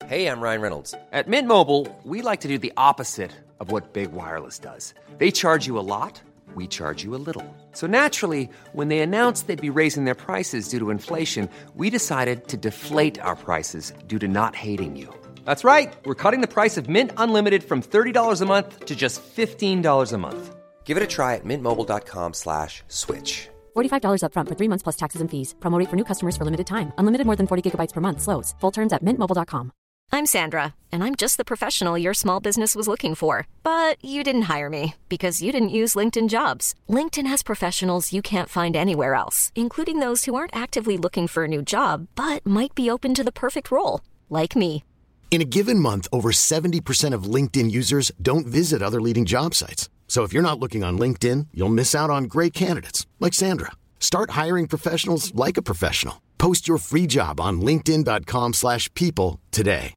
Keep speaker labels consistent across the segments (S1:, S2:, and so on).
S1: Hey, I'm Ryan Reynolds. At Mint Mobile, we like to do the opposite of what Big Wireless does. They charge you a lot, we charge you a little. So naturally, when they announced they'd be raising their prices due to inflation, we decided to deflate our prices due to not hating you. That's right. We're cutting the price of Mint Unlimited from $30 a month to just $15 a month. Give it a try at mintmobile.com/switch.
S2: $45 up front for 3 months plus taxes and fees. Promo rate for new customers for limited time. Unlimited more than 40 gigabytes per month. Slows full terms at mintmobile.com.
S3: I'm Sandra, and I'm just the professional your small business was looking for. But you didn't hire me because you didn't use LinkedIn Jobs. LinkedIn has professionals you can't find anywhere else, including those who aren't actively looking for a new job, but might be open to the perfect role, like me.
S4: In a given month, over 70% of LinkedIn users don't visit other leading job sites. So if you're not looking on LinkedIn, you'll miss out on great candidates like Sandra. Start hiring professionals like a professional. Post your free job on linkedin.com/people today.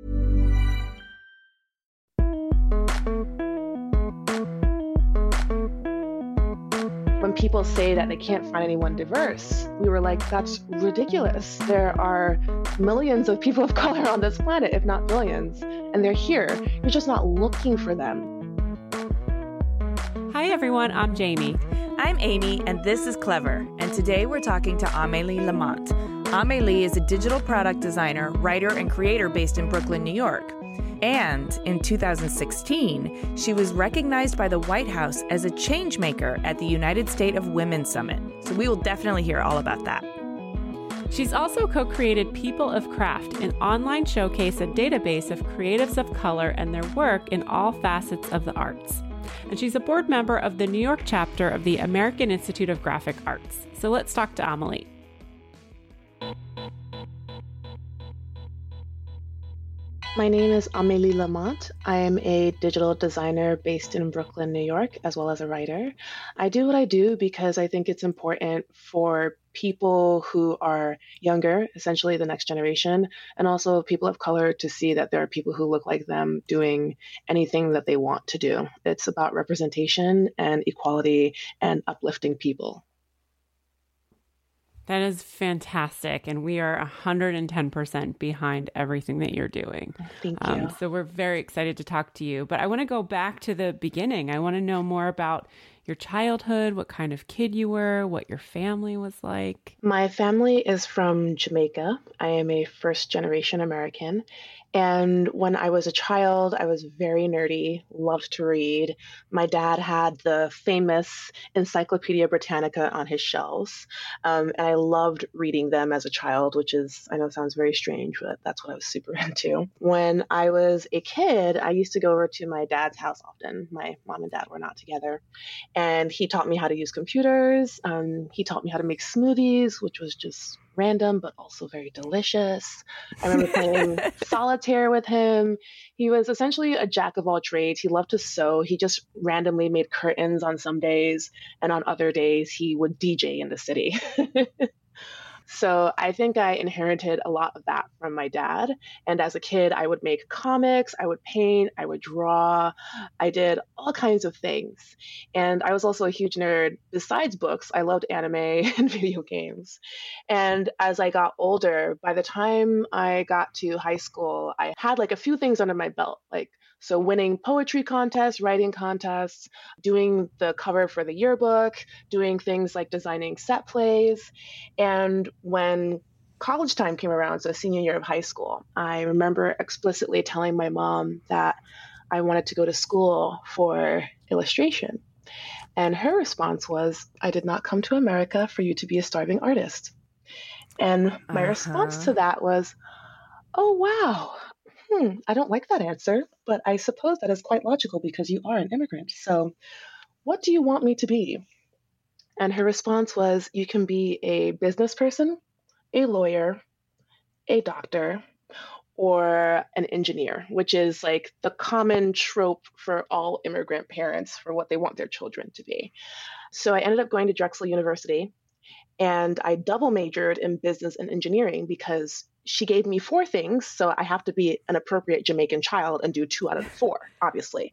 S5: When people say that they can't find anyone diverse, we were like, that's ridiculous. There are millions of people of color on this planet, if not billions, and they're here. You're just not looking for them.
S6: Hi everyone, I'm Jamie.
S7: I'm Amy, and this is Clever. And today we're talking to Amélie Lamont. Amélie is a digital product designer, writer, and creator based in Brooklyn, New York. And in 2016, she was recognized by the White House as a change maker at the United States of Women Summit. So we will definitely hear all about that.
S6: She's also co-created People of Craft, an online showcase, a database of creatives of color and their work in all facets of the arts. And she's a board member of the New York chapter of the American Institute of Graphic Arts. So let's talk to Amélie.
S5: My name is Amélie Lamont. I am a digital designer based in Brooklyn, New York, as well as a writer. I do what I do because I think it's important for people who are younger, essentially the next generation, and also people of color to see that there are people who look like them doing anything that they want to do. It's about representation and equality and uplifting people.
S6: That is fantastic. And we are 110% behind everything that you're doing.
S5: Thank you.
S6: So we're very excited to talk to you. But I want to go back to the beginning. I want to know more about your childhood, what kind of kid you were, what your family was like.
S5: My family is from Jamaica. I am a first-generation American. And when I was a child, I was very nerdy, loved to read. My dad had the famous Encyclopedia Britannica on his shelves. And I loved reading them as a child, which is, I know sounds very strange, but that's what I was super into. When I was a kid, I used to go over to my dad's house often. My mom and dad were not together. And he taught me how to use computers. He taught me how to make smoothies, which was just random, but also very delicious. I remember playing solitaire with him. He was essentially a jack of all trades. He loved to sew. He just randomly made curtains on some days, and on other days he would DJ in the city. So I think I inherited a lot of that from my dad. And as a kid, I would make comics, I would paint, I would draw. I did all kinds of things. And I was also a huge nerd. Besides books, I loved anime and video games. And as I got older, by the time I got to high school, I had like a few things under my belt, so winning poetry contests, writing contests, doing the cover for the yearbook, doing things like designing set plays. And when college time came around, so senior year of high school, I remember explicitly telling my mom that I wanted to go to school for illustration. And her response was, I did not come to America for you to be a starving artist. And my response to that was, oh, wow. I don't like that answer, but I suppose that is quite logical because you are an immigrant. So what do you want me to be? And her response was, you can be a business person, a lawyer, a doctor, or an engineer, which is like the common trope for all immigrant parents for what they want their children to be. So I ended up going to Drexel University, and I double majored in business and engineering because she gave me 4 things, so I have to be an appropriate Jamaican child and do 2 out of the 4, obviously.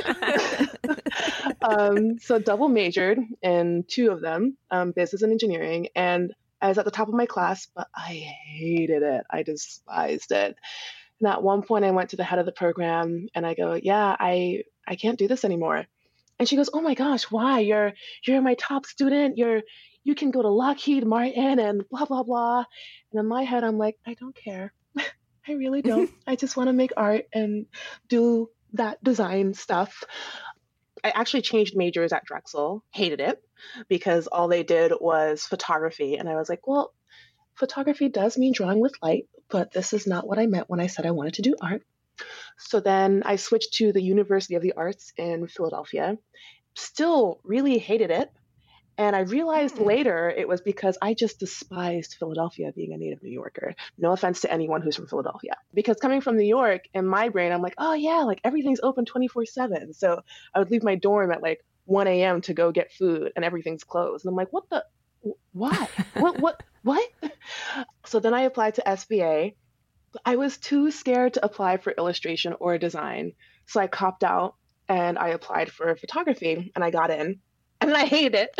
S5: So double majored in 2 of them, business and engineering, and I was at the top of my class, but I hated it. I despised it. And at one point I went to the head of the program and I go, yeah, I can't do this anymore. And she goes, oh my gosh, why? You're my top student. You can go to Lockheed Martin and blah, blah, blah. And in my head, I'm like, I don't care. I really don't. I just want to make art and do that design stuff. I actually changed majors at Drexel, hated it because all they did was photography. And I was like, well, photography does mean drawing with light, but this is not what I meant when I said I wanted to do art. So then I switched to the University of the Arts in Philadelphia, still really hated it. And I realized later it was because I just despised Philadelphia, being a native New Yorker. No offense to anyone who's from Philadelphia. Because coming from New York, in my brain, I'm like, oh yeah, like everything's open 24/7. So I would leave my dorm at like 1 a.m. to go get food and everything's closed. And I'm like, why? What? So then I applied to SVA. I was too scared to apply for illustration or design. So I copped out and I applied for photography and I got in. And I hated it.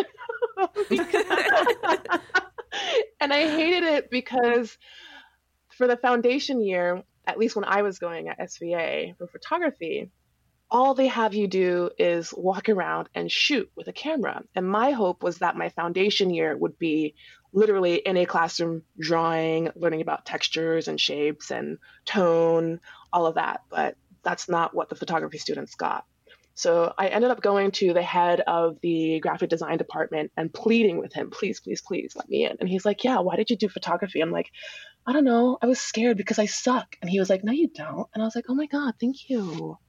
S5: And I hated it because for the foundation year, at least when I was going at SVA for photography, all they have you do is walk around and shoot with a camera. And my hope was that my foundation year would be literally in a classroom drawing, learning about textures and shapes and tone, all of that. But that's not what the photography students got. So I ended up going to the head of the graphic design department and pleading with him, please, please, please let me in. And he's like, yeah, why did you do photography? I'm like, I don't know. I was scared because I suck. And he was like, no, you don't. And I was like, oh my God, thank you.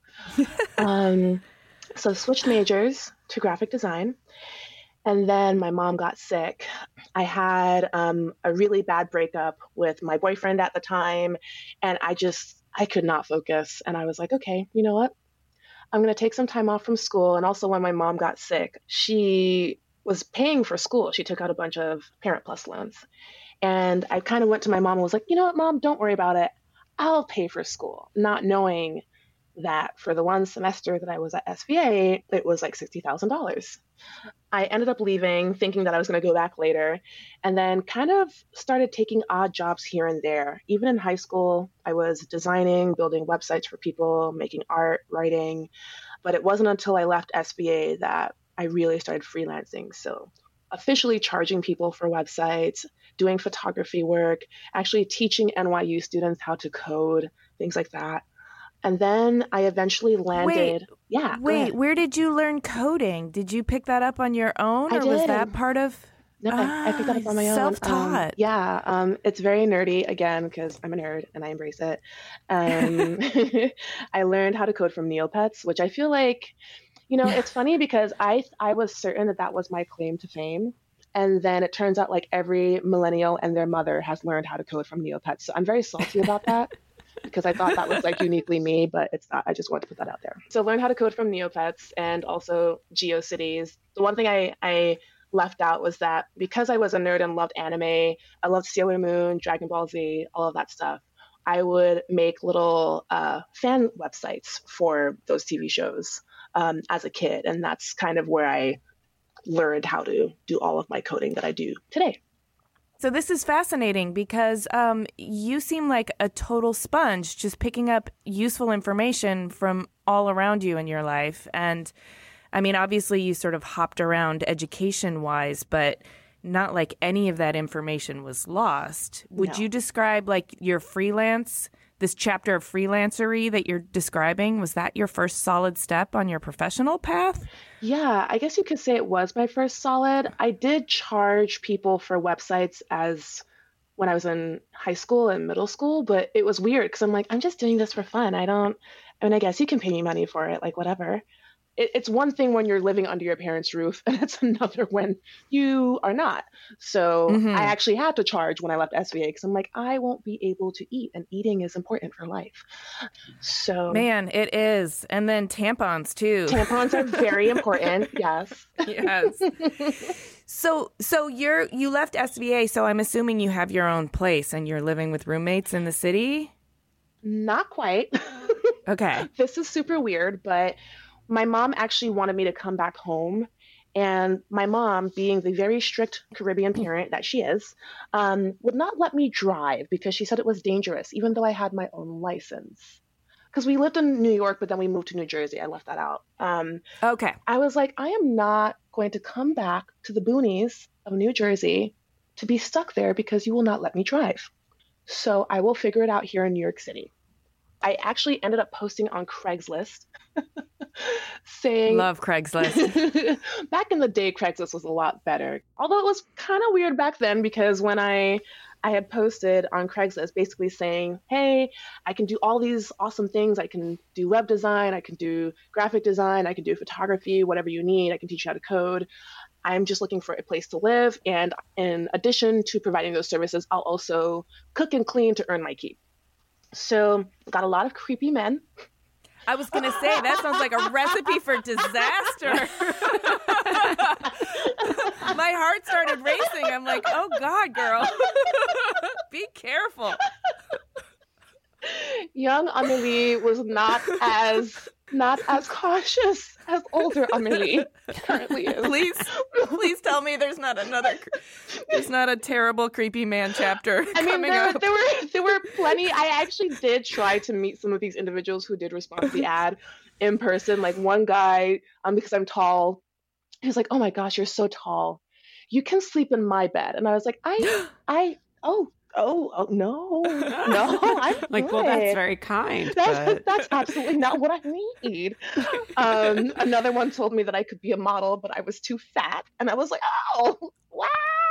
S5: So switched majors to graphic design. And then my mom got sick. I had a really bad breakup with my boyfriend at the time. And I could not focus. And I was like, okay, you know what? I'm going to take some time off from school. And also when my mom got sick, she was paying for school. She took out a bunch of Parent Plus loans. And I kind of went to my mom and was like, you know what, Mom, don't worry about it. I'll pay for school, not knowing that for the one semester that I was at SVA, it was like $60,000. I ended up leaving thinking that I was going to go back later, and then kind of started taking odd jobs here and there. Even in high school, I was designing, building websites for people, making art, writing. But it wasn't until I left SVA that I really started freelancing. So officially charging people for websites, doing photography work, actually teaching NYU students how to code, things like that. And then I eventually landed.
S7: Wait, where did you learn coding? Did you pick that up on your own, or was that part of?
S5: No, I picked that up on my own.
S7: Self-taught.
S5: It's very nerdy again because I'm a nerd and I embrace it. I learned how to code from Neopets, which I feel like, it's funny because I was certain that was my claim to fame. And then it turns out like every millennial and their mother has learned how to code from Neopets. So I'm very salty about that. Because I thought that was like uniquely me, but it's not. I just wanted to put that out there. So learn how to code from Neopets and also GeoCities. The one thing I left out was that because I was a nerd and loved anime, I loved Sailor Moon, Dragon Ball Z, all of that stuff. I would make little fan websites for those TV shows as a kid. And that's kind of where I learned how to do all of my coding that I do today.
S7: So this is fascinating because you seem like a total sponge, just picking up useful information from all around you in your life. And I mean, obviously you sort of hopped around education-wise, but not like any of that information was lost. Would you describe like your freelance, this chapter of freelancery that you're describing, was that your first solid step on your professional path?
S5: Yeah, I guess you could say it was my first solid. I did charge people for websites as when I was in high school and middle school, but it was weird because I'm like, I'm just doing this for fun. I guess you can pay me money for it, like whatever. It's one thing when you're living under your parents' roof, and it's another when you are not. So I actually had to charge when I left SVA because I'm like, I won't be able to eat, and eating is important for life. So
S7: man, it is. And then tampons too.
S5: Tampons are very important. Yes.
S7: Yes. So you left SVA, so I'm assuming you have your own place and you're living with roommates in the city?
S5: Not quite.
S7: Okay.
S5: This is super weird, but my mom actually wanted me to come back home And my mom, being the very strict Caribbean parent that she is, would not let me drive because she said it was dangerous, even though I had my own license. Because we lived in New York, but then we moved to New Jersey. I left that out.
S7: Okay.
S5: I was like, I am not going to come back to the boonies of New Jersey to be stuck there because you will not let me drive. So I will figure it out here in New York City. I actually ended up posting on Craigslist saying...
S7: Love Craigslist.
S5: Back in the day, Craigslist was a lot better. Although it was kind of weird back then because when I had posted on Craigslist basically saying, hey, I can do all these awesome things. I can do web design. I can do graphic design. I can do photography, whatever you need. I can teach you how to code. I'm just looking for a place to live. And in addition to providing those services, I'll also cook and clean to earn my keep. So got a lot of creepy men.
S7: I was going to say, that sounds like a recipe for disaster. My heart started racing. I'm like, oh God, girl. Be careful.
S5: Young Amélie was not as cautious as older Amélie currently is.
S7: Please tell me there's not a terrible creepy man chapter coming up.
S5: There were plenty. I actually did try to meet some of these individuals who did respond to the ad in person. Like one guy, because I'm tall, he was like, "Oh my gosh, you're so tall. You can sleep in my bed." And I was like, Oh no! I'm
S6: like,
S5: good.
S6: well, that's very kind.
S5: That's absolutely not what I need. Another one told me that I could be a model, but I was too fat, and I was like, oh wow,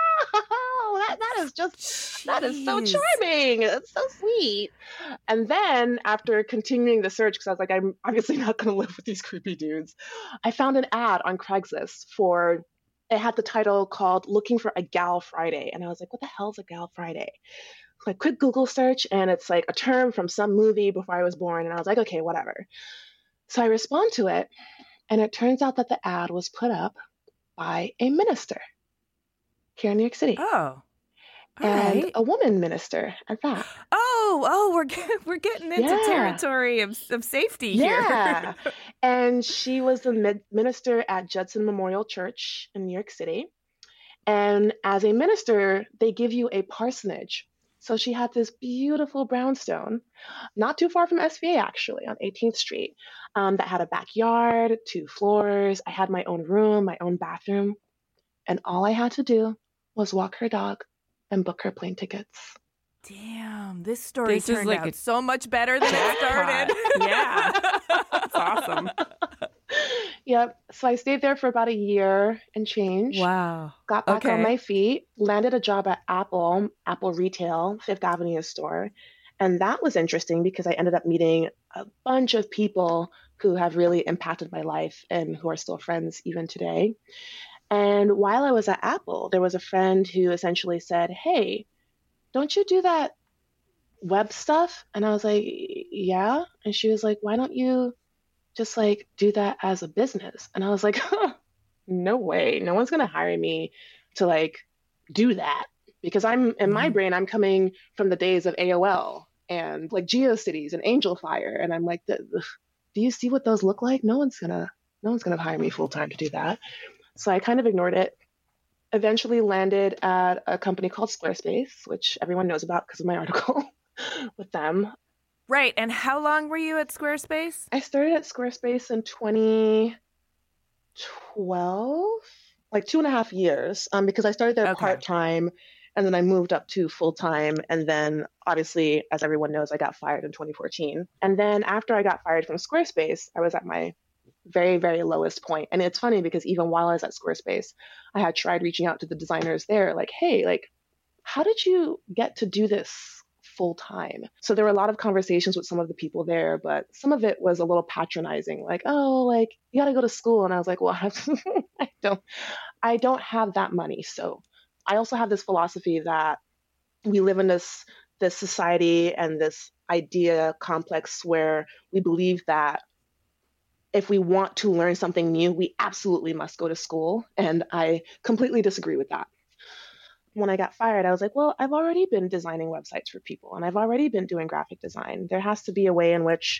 S5: that is so charming. It's so sweet. And then after continuing the search, because I was like, I'm obviously not going to live with these creepy dudes, I found an ad on Craigslist for. It had the title called Looking for a Gal Friday. And I was like, what the hell is a Gal Friday? Like, quick Google search, and it's like a term from some movie before I was born. And I was like, okay, whatever. So I respond to it, and it turns out that the ad was put up by a minister here in New York City.
S7: Oh.
S5: And
S7: right.
S5: a woman minister at that.
S7: Oh, we're getting into territory of safety here.
S5: Yeah. And she was the minister at Judson Memorial Church in New York City. And as a minister, they give you a parsonage. So she had this beautiful brownstone, not too far from SVA, actually, on 18th Street, that had a backyard, 2 floors. I had my own room, my own bathroom. And all I had to do was walk her dog and book her plane tickets.
S7: Damn, this story turned out so much better than it started.
S6: Yeah, that's awesome.
S5: Yep. So I stayed there for about a year and change.
S7: Wow.
S5: Got back on my feet, landed a job at Apple Retail, Fifth Avenue store. And that was interesting because I ended up meeting a bunch of people who have really impacted my life and who are still friends even today. And while I was at Apple, there was a friend who essentially said, hey, don't you do that web stuff? And I was like, yeah. And she was like, why don't you just like do that as a business? And I was like, no way. No one's going to hire me to like do that because I'm in my brain, I'm coming from the days of AOL and like GeoCities and Angelfire. And I'm like, do you see what those look like? No one's going to hire me full time to do that. So I kind of ignored it, eventually landed at a company called Squarespace, which everyone knows about because of my article with them.
S7: Right. And how long were you at Squarespace?
S5: I started at Squarespace in 2012, like 2.5 years, because I started there part-time and then I moved up to full-time. And then obviously, as everyone knows, I got fired in 2014. And then after I got fired from Squarespace, I was at my very, very lowest point. And it's funny because even while I was at Squarespace, I had tried reaching out to the designers there, like, hey, like, how did you get to do this full time? So there were a lot of conversations with some of the people there, but some of it was a little patronizing, like, oh, like, you got to go to school. And I was like, well, I don't have that money. So I also have this philosophy that we live in this society and this idea complex where we believe that if we want to learn something new, we absolutely must go to school. And I completely disagree with that. When I got fired, I was like, well, I've already been designing websites for people and I've already been doing graphic design. There has to be a way in which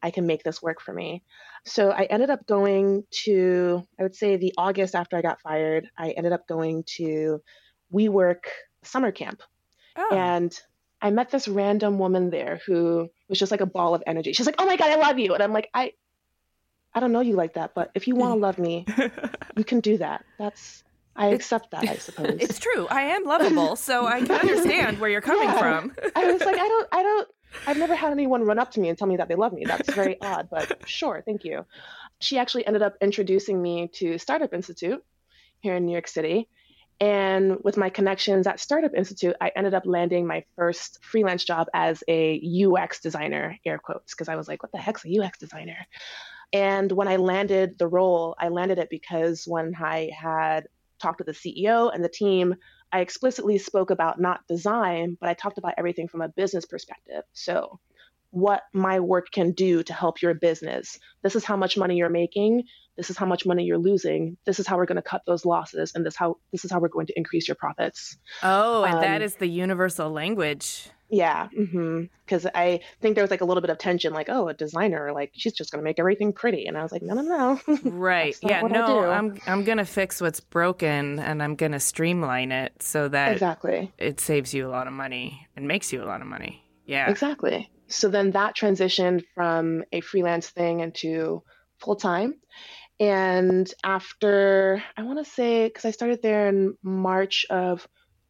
S5: I can make this work for me. So I ended up going to, I would say the August after I got fired, I ended up going to WeWork summer camp.
S7: Oh.
S5: And I met this random woman there who was just like a ball of energy. She's like, oh my God, I love you. And I'm like, I don't know you like that, but if you want to love me, you can do that. I accept that, I suppose.
S7: It's true. I am lovable, so I can understand where you're coming from.
S5: I was like, I've never had anyone run up to me and tell me that they love me. That's very odd, but sure, thank you. She actually ended up introducing me to Startup Institute here in New York City. And with my connections at Startup Institute, I ended up landing my first freelance job as a UX designer, air quotes, because I was like, what the heck's a UX designer? And when I landed the role, I landed it because when I had talked to the CEO and the team, I explicitly spoke about not design, but I talked about everything from a business perspective. So what my work can do to help your business. This is how much money you're making. This is how much money you're losing. This is how we're going to cut those losses. And this is how we're going to increase your profits.
S7: Oh, and that is the universal language.
S5: Yeah. Because I think there was like a little bit of tension, like, oh, a designer, like she's just going to make everything pretty. And I was like, no.
S7: Right. Yeah. No, I'm going to fix what's broken and I'm going to streamline it so that it saves you a lot of money and makes you a lot of money. Yeah.
S5: Exactly. So then that transitioned from a freelance thing into full-time. And after, I want to say, because I started there in March of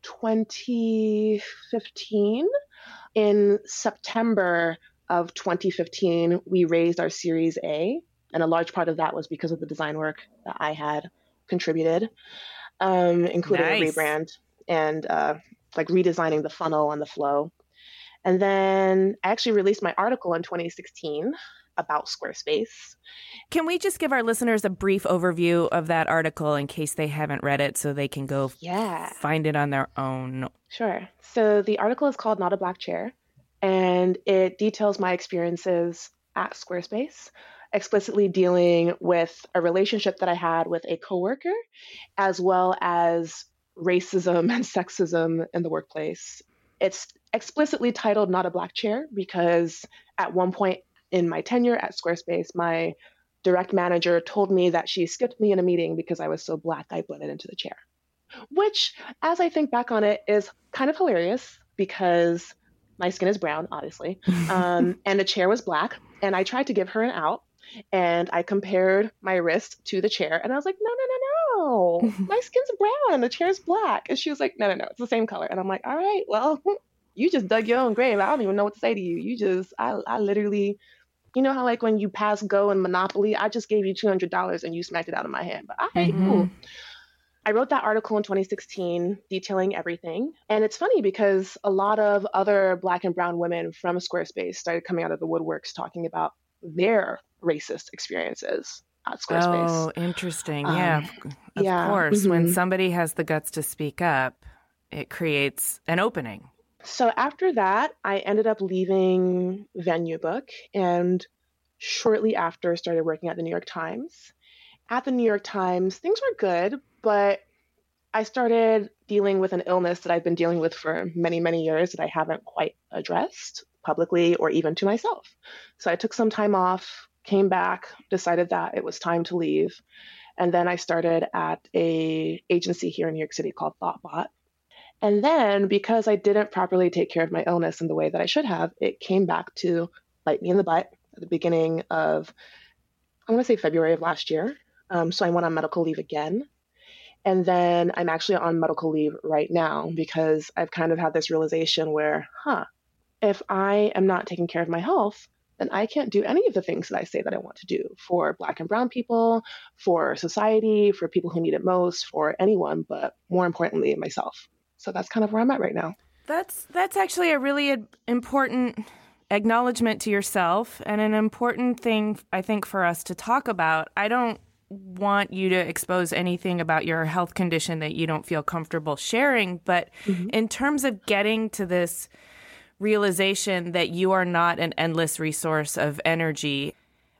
S5: 2015, in September of 2015, we raised our Series A. And a large part of that was because of the design work that I had contributed, including a rebrand and like redesigning the funnel and the flow. And then I actually released my article in 2016 about Squarespace.
S7: Can we just give our listeners a brief overview of that article in case they haven't read it so they can go find it on their own?
S5: Sure. So the article is called Not a Black Chair, and it details my experiences at Squarespace, explicitly dealing with a relationship that I had with a coworker, as well as racism and sexism in the workplace. It's explicitly titled Not a Black Chair because at one point in my tenure at Squarespace, my direct manager told me that she skipped me in a meeting because I was so Black I blended into the chair. Which, as I think back on it, is kind of hilarious because my skin is brown, obviously, and the chair was Black. And I tried to give her an out, and I compared my wrist to the chair, and I was like, no, my skin's brown and the chair's Black. And she was like, no, it's the same color. And I'm like, all right, well, you just dug your own grave. I don't even know what to say to you. I literally, you know how like when you pass go in Monopoly, I just gave you $200 and you smacked it out of my hand. But all right, cool. I wrote that article in 2016 detailing everything. And it's funny because a lot of other Black and brown women from Squarespace started coming out of the woodworks talking about their racist experiences at Squarespace.
S7: Oh, interesting. Yeah, of course. When somebody has the guts to speak up, it creates an opening.
S5: So after that, I ended up leaving VenueBook and shortly after started working at the New York Times. At the New York Times, things were good, but I started dealing with an illness that I've been dealing with for many, many years that I haven't quite addressed publicly or even to myself. So I took some time off, came back, decided that it was time to leave. And then I started at an agency here in New York City called ThoughtBot. And then because I didn't properly take care of my illness in the way that I should have, it came back to bite me in the butt at the beginning of, I want to say February of last year. So I went on medical leave again. And then I'm actually on medical leave right now because I've kind of had this realization where, if I am not taking care of my health, then I can't do any of the things that I say that I want to do for Black and brown people, for society, for people who need it most, for anyone, but more importantly, myself. So that's kind of where I'm at right now.
S7: That's actually a really important acknowledgement to yourself and an important thing, I think, for us to talk about. I don't want you to expose anything about your health condition that you don't feel comfortable sharing, but in terms of getting to this realization that you are not an endless resource of energy,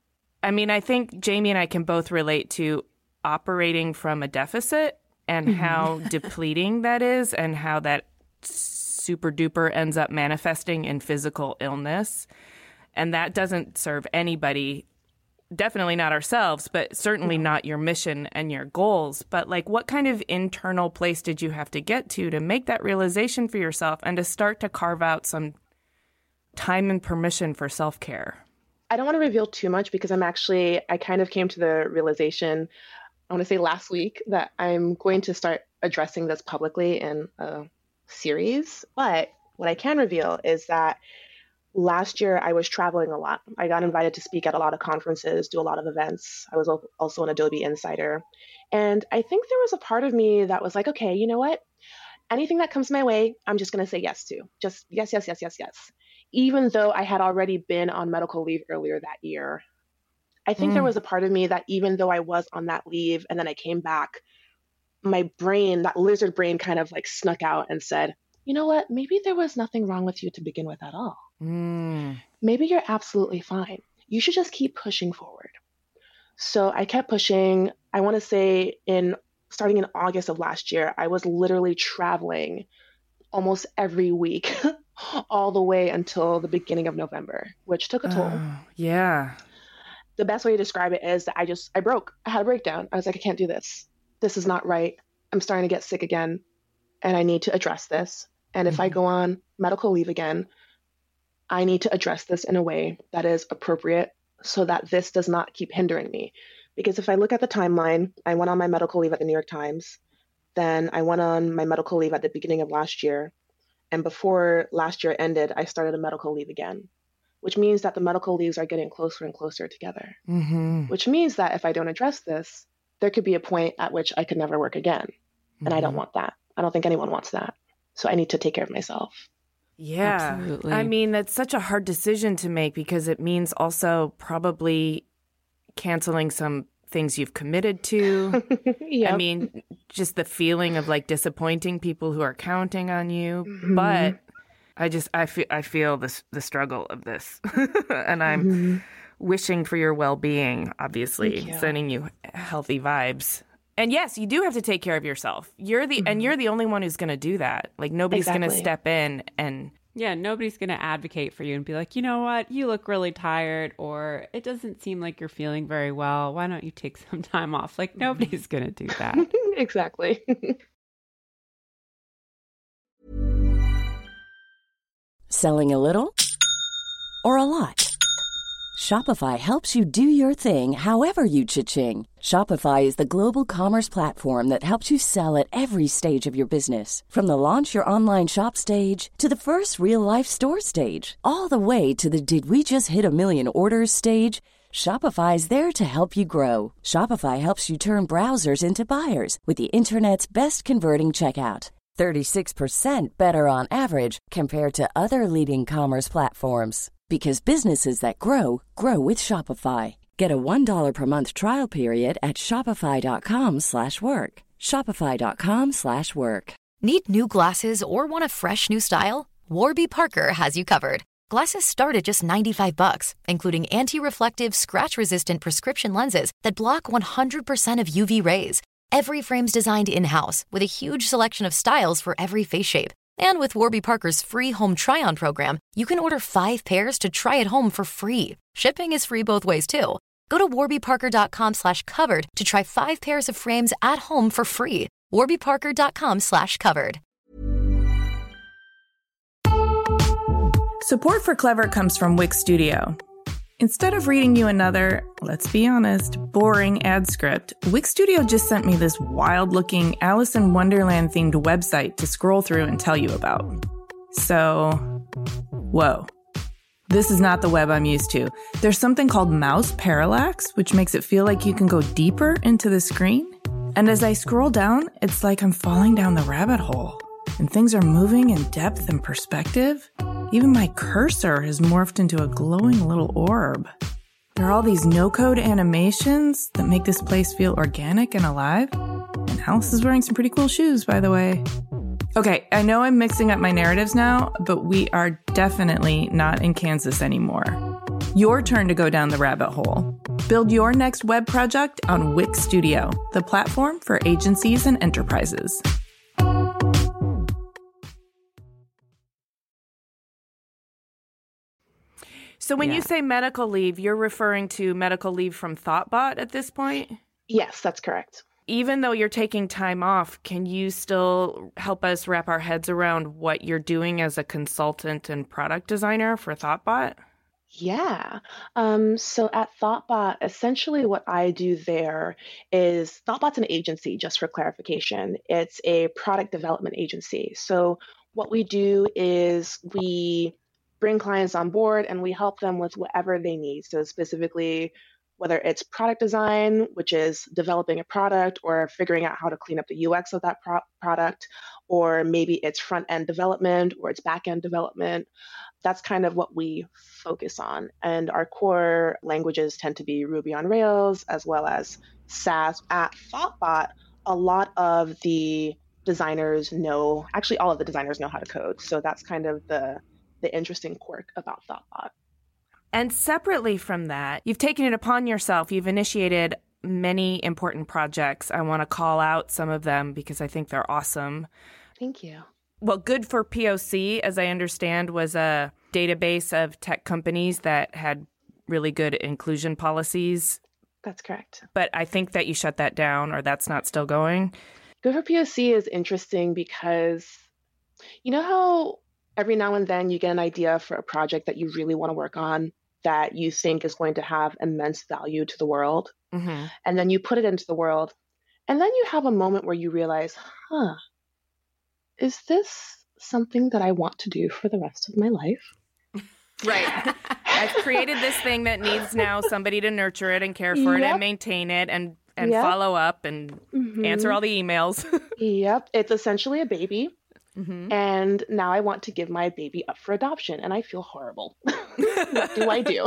S7: I mean, I think Jamie and I can both relate to operating from a deficit and how depleting that is and how that super duper ends up manifesting in physical illness. And that doesn't serve anybody, definitely not ourselves, but certainly not your mission and your goals. But like, what kind of internal place did you have to get to make that realization for yourself and to start to carve out some time and permission for self-care?
S5: I don't want to reveal too much because I kind of came to the realization, I want to say last week, that I'm going to start addressing this publicly in a series. But what I can reveal is that last year I was traveling a lot. I got invited to speak at a lot of conferences, do a lot of events. I was also an Adobe insider. And I think there was a part of me that was like, okay, you know what? Anything that comes my way, I'm just going to say yes to. Just yes, yes, yes, yes, yes. Even though I had already been on medical leave earlier that year. I think there was a part of me that even though I was on that leave and then I came back, my brain, that lizard brain kind of like snuck out and said, you know what, maybe there was nothing wrong with you to begin with at all. Maybe you're absolutely fine. You should just keep pushing forward. So I kept pushing. I want to say starting in August of last year, I was literally traveling almost every week all the way until the beginning of November, which took a toll.
S7: Yeah.
S5: The best way to describe it is that I broke. I had a breakdown. I was like, I can't do this. This is not right. I'm starting to get sick again, and I need to address this. And if I go on medical leave again, I need to address this in a way that is appropriate so that this does not keep hindering me. Because if I look at the timeline, I went on my medical leave at the New York Times. Then I went on my medical leave at the beginning of last year. And before last year ended, I started a medical leave again, which means that the medical leaves are getting closer and closer together, which means that if I don't address this, there could be a point at which I could never work again. And I don't want that. I don't think anyone wants that. So I need to take care of myself.
S7: Yeah. Absolutely. I mean, that's such a hard decision to make because it means also probably canceling some things you've committed to. I mean, just the feeling of like disappointing people who are counting on you. But I feel the struggle of this, and I'm wishing for your well-being. Obviously, sending you healthy vibes. And yes, you do have to take care of yourself. You're the only one who's going to do that. Like nobody's going to step in and.
S6: Yeah, nobody's going to advocate for you and be like, you know what, you look really tired, or it doesn't seem like you're feeling very well. Why don't you take some time off? Like, nobody's going to do that.
S5: Exactly.
S8: Selling a little or a lot? Shopify helps you do your thing however you cha-ching. Shopify is the global commerce platform that helps you sell at every stage of your business. From the launch your online shop stage to the first real-life store stage, all the way to the did we just hit a million orders stage. Shopify is there to help you grow. Shopify helps you turn browsers into buyers with the internet's best converting checkout. 36% better on average compared to other leading commerce platforms. Because businesses that grow, grow with Shopify. Get a $1 per month trial period at shopify.com/work. Shopify.com/work.
S3: Need new glasses or want a fresh new style? Warby Parker has you covered. Glasses start at just $95, including anti-reflective, scratch-resistant prescription lenses that block 100% of UV rays. Every frame's designed in-house with a huge selection of styles for every face shape. And with Warby Parker's free home try-on program, you can order 5 pairs to try at home for free. Shipping is free both ways, too. Go to warbyparker.com/covered to try 5 pairs of frames at home for free. warbyparker.com/covered.
S7: Support for Clever comes from Wix Studio. Instead of reading you another, let's be honest, boring ad script, Wix Studio just sent me this wild-looking Alice in Wonderland-themed website to scroll through and tell you about. So, whoa. This is not the web I'm used to. There's something called mouse parallax, which makes it feel like you can go deeper into the screen. And as I scroll down, it's like I'm falling down the rabbit hole. And things are moving in depth and perspective. Even my cursor has morphed into a glowing little orb. There are all these no-code animations that make this place feel organic and alive. And Alice is wearing some pretty cool shoes, by the way. Okay, I know I'm mixing up my narratives now, but we are definitely not in Kansas anymore. Your turn to go down the rabbit hole. Build your next web project on Wix Studio, the platform for agencies and enterprises. So when you say medical leave, you're referring to medical leave from Thoughtbot at this point?
S5: Yes, that's correct.
S7: Even though you're taking time off, can you still help us wrap our heads around what you're doing as a consultant and product designer for Thoughtbot?
S5: Yeah. So at Thoughtbot, essentially what I do there is Thoughtbot's an agency, just for clarification. It's a product development agency. So what we do is we bring clients on board and we help them with whatever they need. So specifically, whether it's product design, which is developing a product or figuring out how to clean up the UX of that product, or maybe it's front-end development or it's back-end development. That's kind of what we focus on. And our core languages tend to be Ruby on Rails as well as Sass. At Thoughtbot, a lot of the designers know, actually all of the designers know how to code. So that's kind of the interesting quirk about Thoughtbot.
S7: And separately from that, you've taken it upon yourself. You've initiated many important projects. I want to call out some of them because I think they're awesome.
S5: Thank you.
S7: Well, Good for POC, as I understand, was a database of tech companies that had really good inclusion policies.
S5: That's correct.
S7: But I think that you shut that down, or that's not still going.
S5: Good for POC is interesting because you know how every now and then you get an idea for a project that you really want to work on that you think is going to have immense value to the world.
S7: Mm-hmm.
S5: And then you put it into the world. And then you have a moment where you realize, is this something that I want to do for the rest of my life?
S7: Right. I've created this thing that needs now somebody to nurture it and care for it and maintain it and follow up and answer all the emails.
S5: Yep. It's essentially a baby.
S7: Mm-hmm.
S5: And now I want to give my baby up for adoption and I feel horrible. What do I do?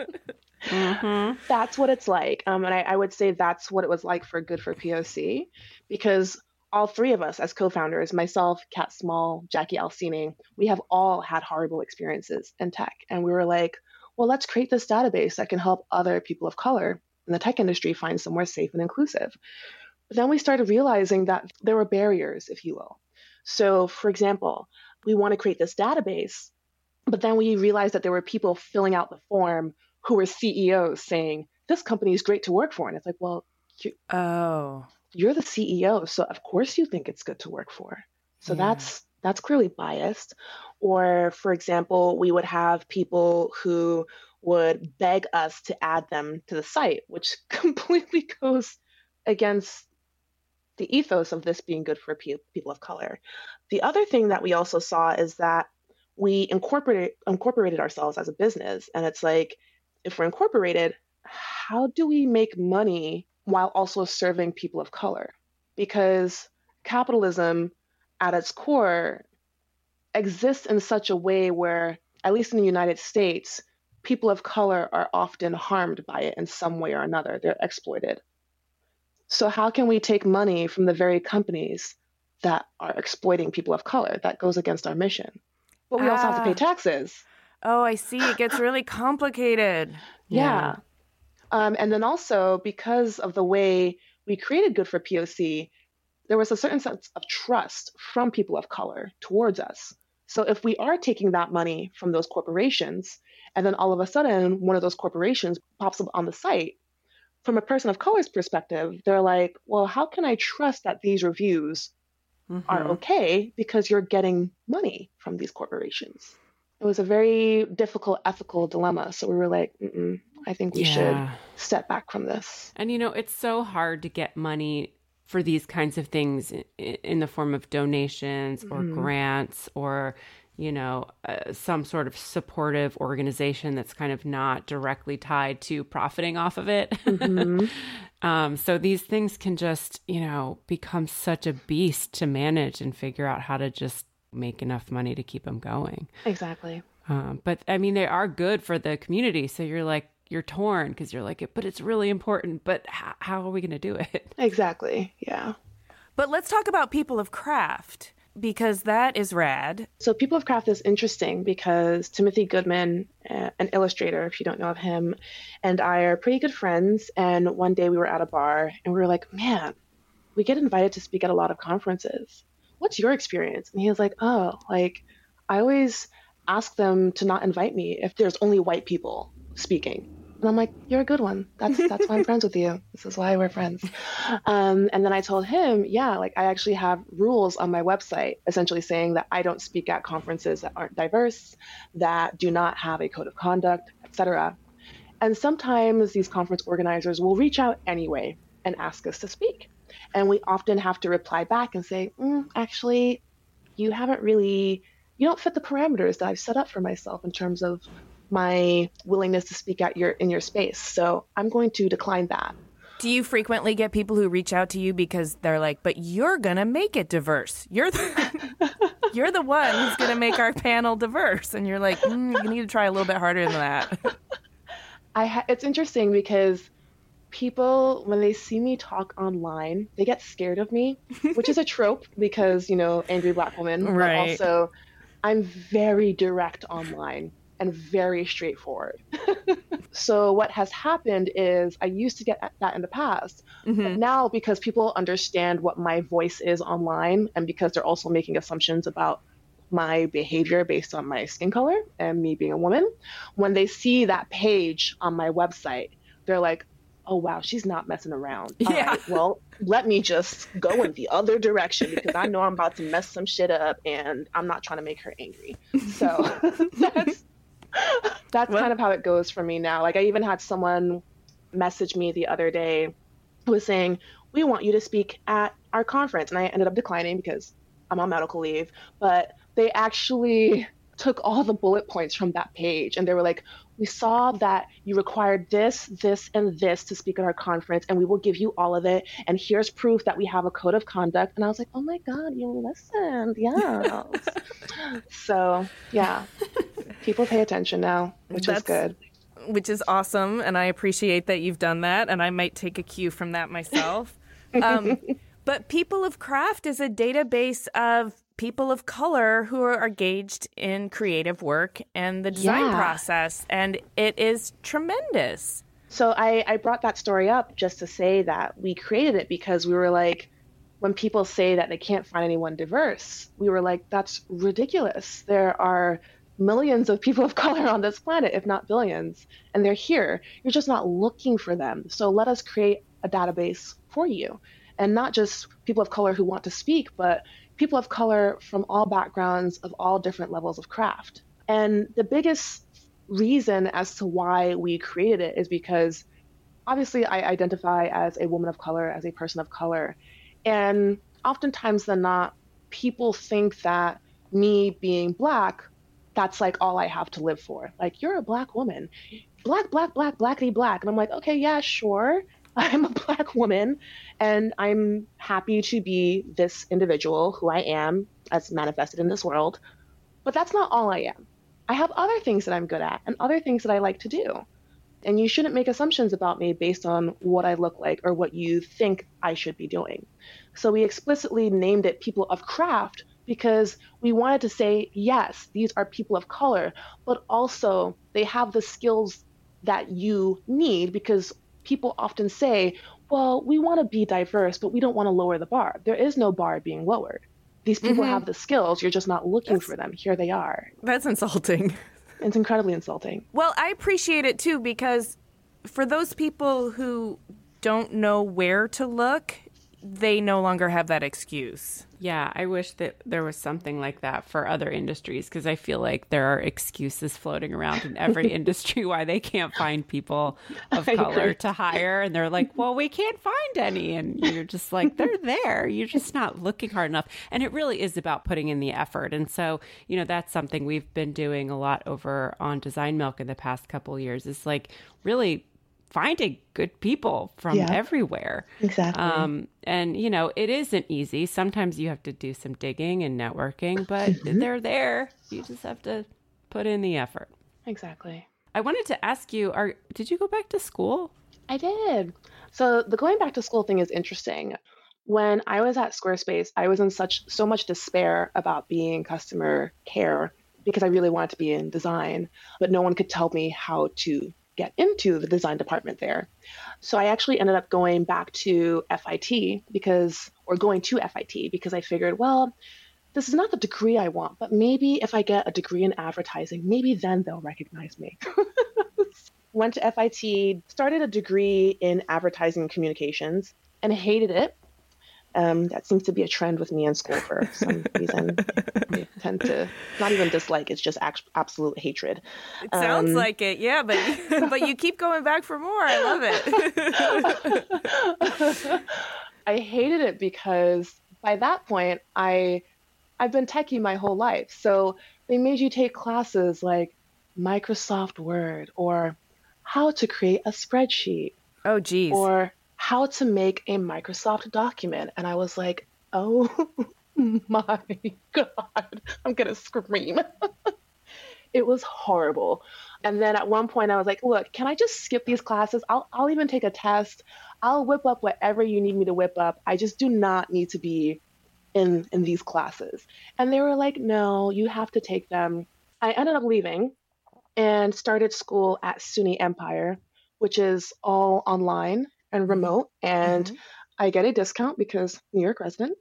S6: Mm-hmm.
S5: That's what it's like. And I would say that's what it was like for Good for POC, because all three of us as co-founders, myself, Kat Small, Jackie Alcine, we have all had horrible experiences in tech. And we were like, well, let's create this database that can help other people of color in the tech industry find somewhere safe and inclusive. But then we started realizing that there were barriers, if you will. So, for example, we want to create this database, but then we realized that there were people filling out the form who were CEOs saying, this company is great to work for. And it's like, well, you're the CEO, so of course you think it's good to work for. So that's clearly biased. Or, for example, we would have people who would beg us to add them to the site, which completely goes against the ethos of this being good for people of color. The other thing that we also saw is that we incorporated ourselves as a business. And it's like, if we're incorporated, how do we make money while also serving people of color? Because capitalism at its core exists in such a way where, at least in the United States, people of color are often harmed by it in some way or another. They're exploited. So how can we take money from the very companies that are exploiting people of color? That goes against our mission. But we also have to pay taxes.
S7: Oh, I see. It gets really complicated.
S5: Yeah. And then also, because of the way we created Good for POC, there was a certain sense of trust from people of color towards us. So if we are taking that money from those corporations, and then all of a sudden one of those corporations pops up on the site, from a person of color's perspective, they're like, well, how can I trust that these reviews are okay because you're getting money from these corporations? It was a very difficult ethical dilemma. So we were like, I think we should step back from this.
S6: And, it's so hard to get money for these kinds of things in the form of donations or grants or, some sort of supportive organization that's kind of not directly tied to profiting off of it. So these things can just, become such a beast to manage and figure out how to just make enough money to keep them going.
S5: Exactly.
S6: But I mean, they are good for the community. So you're torn because you're like, but it's really important. But how are we going to do it?
S5: Exactly. Yeah.
S7: But let's talk about People of Craft, because that is rad.
S5: So People of Craft is interesting because Timothy Goodman, an illustrator, if you don't know of him, and I are pretty good friends. And one day we were at a bar and we were like, man, we get invited to speak at a lot of conferences. What's your experience? And he was like, I always ask them to not invite me if there's only white people speaking. And I'm like, you're a good one. That's why I'm friends with you. This is why we're friends. And then I told him, yeah, like I actually have rules on my website, essentially saying that I don't speak at conferences that aren't diverse, that do not have a code of conduct, etc. And sometimes these conference organizers will reach out anyway and ask us to speak. And we often have to reply back and say, actually, you don't fit the parameters that I've set up for myself in terms of my willingness to speak in your space. So I'm going to decline that.
S7: Do you frequently get people who reach out to you because they're like, but you're going to make it diverse. You're the one who's going to make our panel diverse. And you're like, you need to try a little bit harder than that.
S5: It's interesting because people, when they see me talk online, they get scared of me, which is a trope because, angry Black woman.
S7: Right.
S5: But also, I'm very direct online and very straightforward. So what has happened is I used to get that in the past, but now because people understand what my voice is online and because they're also making assumptions about my behavior based on my skin color and me being a woman, when they see that page on my website, they're like, oh, wow, she's not messing around. All right, well, let me just go in the other direction because I know I'm about to mess some shit up and I'm not trying to make her angry. So that's kind of how it goes for me now. Like I even had someone message me the other day who was saying, we want you to speak at our conference. And I ended up declining because I'm on medical leave. But they actually took all the bullet points from that page and they were like, we saw that you required this, this, and this to speak at our conference, and we will give you all of it. And here's proof that we have a code of conduct. And I was like, oh my God, you listened. Yeah. So, yeah, people pay attention now, which is good.
S7: Which is awesome. And I appreciate that you've done that. And I might take a cue from that myself. But People of Craft is a database of people of color who are engaged in creative work and the design process. And it is tremendous.
S5: So I brought that story up just to say that we created it because we were like, when people say that they can't find anyone diverse, we were like, that's ridiculous. There are millions of people of color on this planet, if not billions, and they're here. You're just not looking for them. So let us create a database for you. And not just people of color who want to speak, but people of color from all backgrounds of all different levels of craft. And the biggest reason as to why we created it is because obviously I identify as a woman of color, as a person of color. And oftentimes than not, people think that me being Black, that's like all I have to live for. Like, you're a Black woman. Black, blackity black. And I'm like, okay, yeah, sure. I'm a Black woman and I'm happy to be this individual who I am as manifested in this world. But that's not all I am. I have other things that I'm good at and other things that I like to do. And you shouldn't make assumptions about me based on what I look like or what you think I should be doing. So we explicitly named it People of Craft because we wanted to say, yes, these are people of color, but also they have the skills that you need because people often say, well, we want to be diverse, but we don't want to lower the bar. There is no bar being lowered. These people have the skills. You're just not looking for them. Here they are.
S7: That's insulting.
S5: It's incredibly insulting.
S7: Well, I appreciate it, too, because for those people who don't know where to look, they no longer have that excuse.
S6: Yeah, I wish that there was something like that for other industries because I feel like there are excuses floating around in every industry why they can't find people of color to hire. And they're like, well, we can't find any. And you're just like, they're there. You're just not looking hard enough. And it really is about putting in the effort. And so, that's something we've been doing a lot over on Design Milk in the past couple of years is like really finding good people from everywhere.
S5: Exactly.
S6: And, it isn't easy. Sometimes you have to do some digging and networking, but they're there. You just have to put in the effort.
S5: Exactly.
S6: I wanted to ask you, did you go back to school?
S5: I did. So the going back to school thing is interesting. When I was at Squarespace, I was in so much despair about being customer care because I really wanted to be in design, but no one could tell me how to get into the design department there. So I actually ended up going to FIT because I figured, well, this is not the degree I want, but maybe if I get a degree in advertising, maybe then they'll recognize me. Went to FIT, started a degree in advertising and communications, and hated it. That seems to be a trend with me in school for some reason. I tend to not even dislike, it's just absolute hatred.
S7: It sounds like it, yeah, but you keep going back for more. I love it.
S5: I hated it because by that point, I've been techie my whole life. So they made you take classes like Microsoft Word or how to create a spreadsheet.
S7: Oh, geez.
S5: Or how to make a Microsoft document. And I was like, oh my God, I'm going to scream. It was horrible. And then at one point I was like, look, can I just skip these classes? I'll even take a test. I'll whip up whatever you need me to whip up. I just do not need to be in these classes. And they were like, no, you have to take them. I ended up leaving and started school at SUNY Empire, which is all online and remote. And I get a discount because New York resident.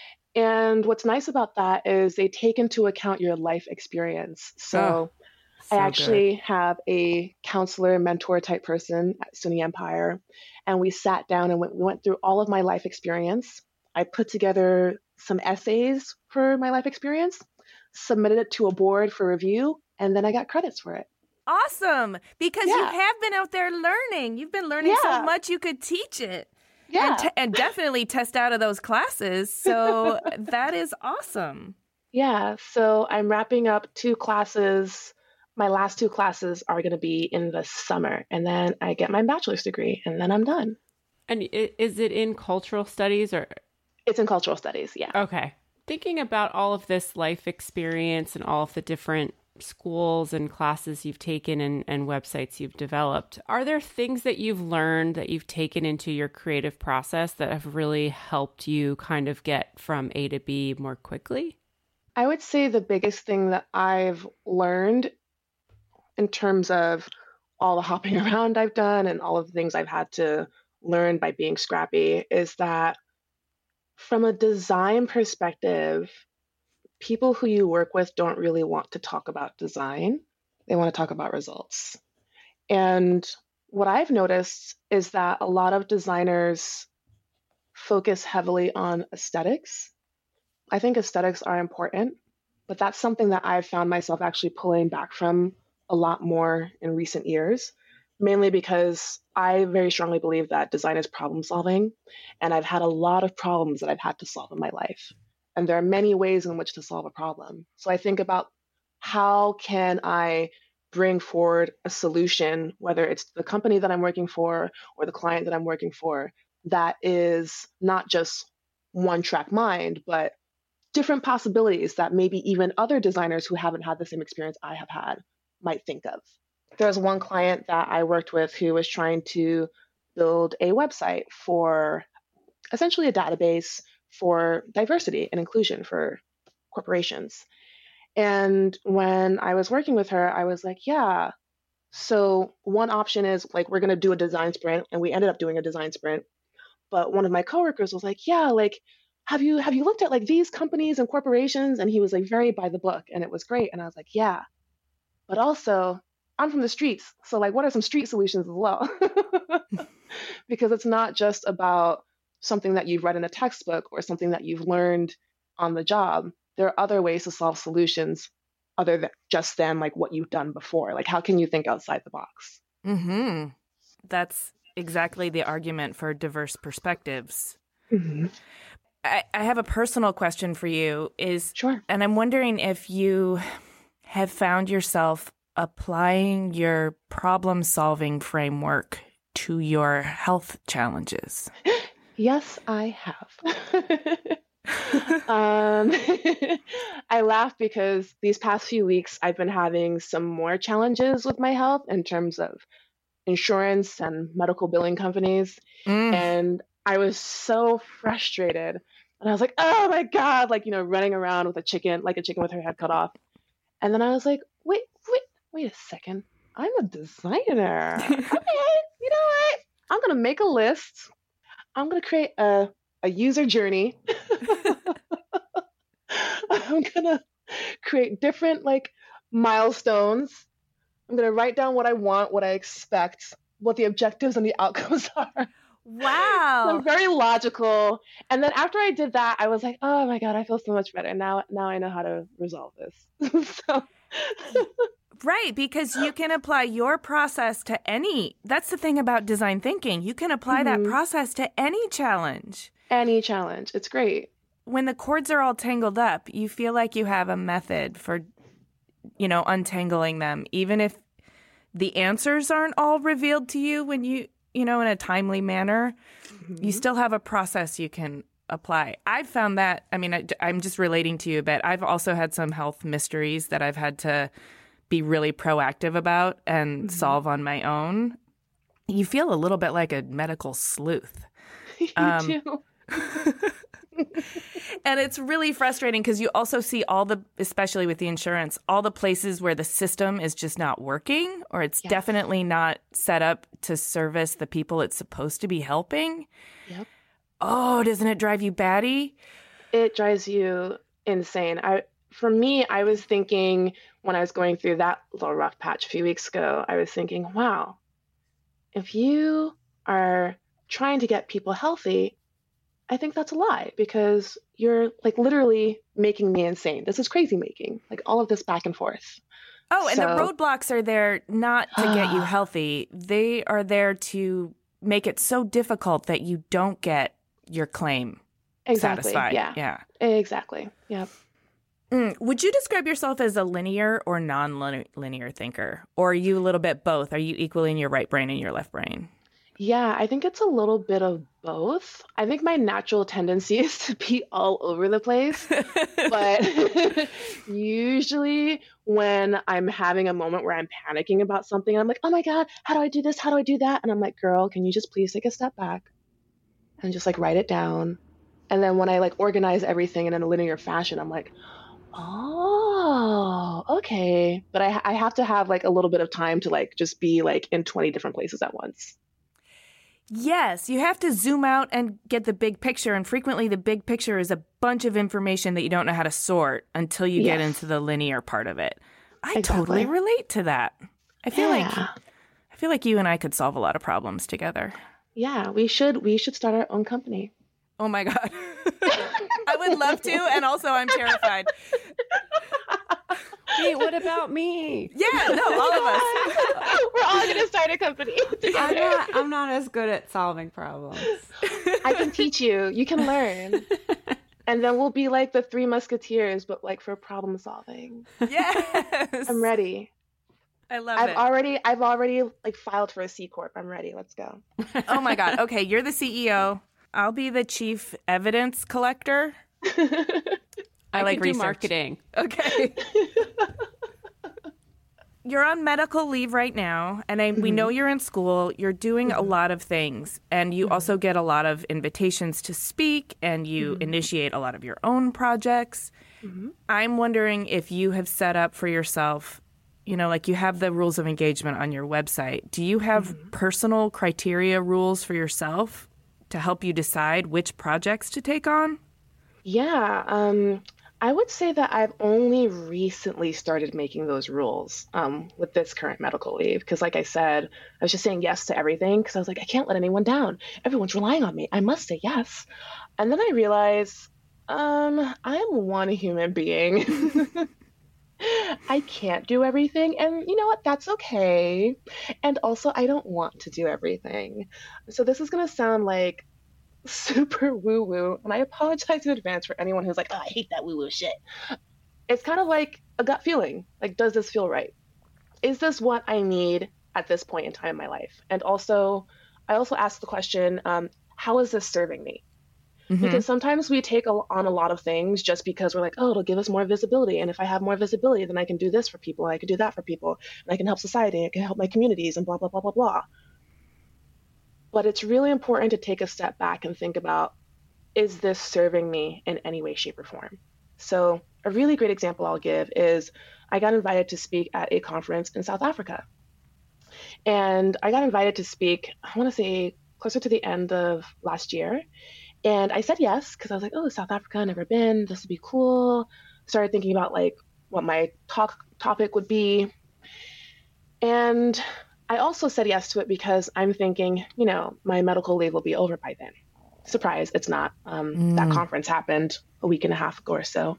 S5: And what's nice about that is they take into account your life experience. So I actually have a counselor, mentor type person at SUNY Empire. And we sat down and we went through all of my life experience. I put together some essays for my life experience, submitted it to a board for review, and then I got credits for it.
S7: Awesome. Because you have been out there learning. You've been learning so much you could teach it.
S5: Yeah.
S7: And definitely test out of those classes. So that is awesome.
S5: Yeah. So I'm wrapping up 2 classes. My last 2 classes are going to be in the summer. And then I get my bachelor's degree and then I'm done.
S6: And is it in cultural studies or?
S5: It's in cultural studies. Yeah.
S6: Okay. Thinking about all of this life experience and all of the different schools and classes you've taken and websites you've developed, are there things that you've learned that you've taken into your creative process that have really helped you kind of get from A to B more quickly?
S5: I would say the biggest thing that I've learned in terms of all the hopping around I've done and all of the things I've had to learn by being scrappy is that from a design perspective, people who you work with don't really want to talk about design. They want to talk about results. And what I've noticed is that a lot of designers focus heavily on aesthetics. I think aesthetics are important, but that's something that I've found myself actually pulling back from a lot more in recent years, mainly because I very strongly believe that design is problem solving. And I've had a lot of problems that I've had to solve in my life. And there are many ways in which to solve a problem. So I think about how can I bring forward a solution, whether it's the company that I'm working for or the client that I'm working for, that is not just one track mind, but different possibilities that maybe even other designers who haven't had the same experience I have had might think of. There's one client that I worked with who was trying to build a website for essentially a database for diversity and inclusion for corporations. And when I was working with her, I was like, yeah, so one option is like, we're going to do a design sprint. And we ended up doing a design sprint. But one of my coworkers was like, yeah, like, have you looked at like these companies and corporations? And he was like very by the book and it was great. And I was like, yeah, but also I'm from the streets. So like, what are some street solutions as well? Because it's not just about something that you've read in a textbook or something that you've learned on the job. There are other ways to solve solutions other than just than like what you've done before. Like, how can you think outside the box?
S7: Mm-hmm. That's exactly the argument for diverse perspectives.
S5: Mm-hmm.
S7: I have a personal question for you.
S5: Sure.
S7: And I'm wondering if you have found yourself applying your problem-solving framework to your health challenges.
S5: Yes, I have. I laugh because these past few weeks I've been having some more challenges with my health in terms of insurance and medical billing companies. And I was so frustrated. And I was like, oh my God, like, running around with a chicken with her head cut off. And then I was like, wait a second. I'm a designer. Okay, you know what? I'm going to make a list. I'm going to create a user journey. I'm going to create different like milestones. I'm going to write down what I want, what I expect, what the objectives and the outcomes are.
S7: Wow.
S5: I'm very logical. And then after I did that, I was like, oh my God, I feel so much better. Now I know how to resolve this. So.
S7: Right, because you can apply your process to that's the thing about design thinking. You can apply that process to any challenge.
S5: Any challenge. It's great.
S7: When the cords are all tangled up, you feel like you have a method for, untangling them, even if the answers aren't all revealed to you when you in a timely manner. You still have a process you can apply. I've found that, I'm just relating to you a bit. I've also had some health mysteries that I've had to be really proactive about and solve on my own. You feel a little bit like a medical sleuth.
S5: You do.
S7: And it's really frustrating because you also see especially with the insurance, all the places where the system is just not working, or it's definitely not set up to service the people it's supposed to be helping.
S5: Yep.
S7: Oh, doesn't it drive you batty?
S5: It drives you insane. For me, I was thinking when I was going through that little rough patch a few weeks ago, I was thinking, wow, if you are trying to get people healthy, I think that's a lie, because you're like literally making me insane. This is crazy making, like all of this back and forth.
S7: Oh, and the roadblocks are there not to get you healthy. They are there to make it so difficult that you don't get your claim satisfied.
S5: Yeah. Exactly. Yep.
S7: Would you describe yourself as a linear or non-linear thinker? Or are you a little bit both? Are you equally in your right brain and your left brain?
S5: Yeah, I think it's a little bit of both. I think my natural tendency is to be all over the place. But usually when I'm having a moment where I'm panicking about something, I'm like, oh my God, how do I do this? How do I do that? And I'm like, girl, can you just please take a step back and just like write it down? And then when I like organize everything in a linear fashion, I'm like, oh, okay. But I have to have like a little bit of time to like just be like in 20 different places at once.
S7: Yes, you have to zoom out and get the big picture. And frequently the big picture is a bunch of information that you don't know how to sort until you get into the linear part of it. I totally relate to that. I feel like you and I could solve a lot of problems together.
S5: Yeah, we should start our own company.
S7: Oh my God. I would love to, and also I'm terrified.
S6: Wait, what about me?
S7: Yeah, no, all of us.
S5: We're all going to start a company together.
S6: I'm not as good at solving problems.
S5: I can teach you. You can learn. And then we'll be like the Three Musketeers, but like for problem solving.
S7: Yes.
S5: I'm ready.
S7: I love
S5: it. I've already like filed for a C Corp. I'm ready. Let's go.
S7: Oh my God. Okay, you're the CEO. I'll be the chief evidence collector.
S6: I
S7: like
S6: can do marketing.
S7: Okay. You're on medical leave right now, and we know you're in school. You're doing a lot of things, and you also get a lot of invitations to speak, and you initiate a lot of your own projects. I'm wondering if you have set up for yourself, like you have the rules of engagement on your website. Do you have personal criteria rules for yourself to help you decide which projects to take on?
S5: Yeah, I would say that I've only recently started making those rules with this current medical leave. Because like I said, I was just saying yes to everything because I was like, I can't let anyone down. Everyone's relying on me. I must say yes. And then I realized I'm one human being. I can't do everything. And you know what? That's okay. And also, I don't want to do everything. So this is going to sound like super woo-woo, and I apologize in advance for anyone who's like, oh, I hate that woo-woo shit. It's kind of like a gut feeling. Like, does this feel right? Is this what I need at this point in time in my life? And also, I also ask the question, how is this serving me? Because sometimes we take on a lot of things just because we're like, oh, it'll give us more visibility. And if I have more visibility, then I can do this for people, and I can do that for people, and I can help society, I can help my communities, and blah, blah, blah, blah, blah. But it's really important to take a step back and think about, is this serving me in any way, shape, or form? So a really great example I'll give is I got invited to speak at a conference in South Africa. And I got invited to speak, I want to say, closer to the end of last year. And I said yes, because I was like, oh, South Africa, never been. This would be cool. started thinking about like what my topic would be. And I also said yes to it because I'm thinking, you know, my medical leave will be over by then. Surprise, it's not. That conference happened a week and a half ago or so.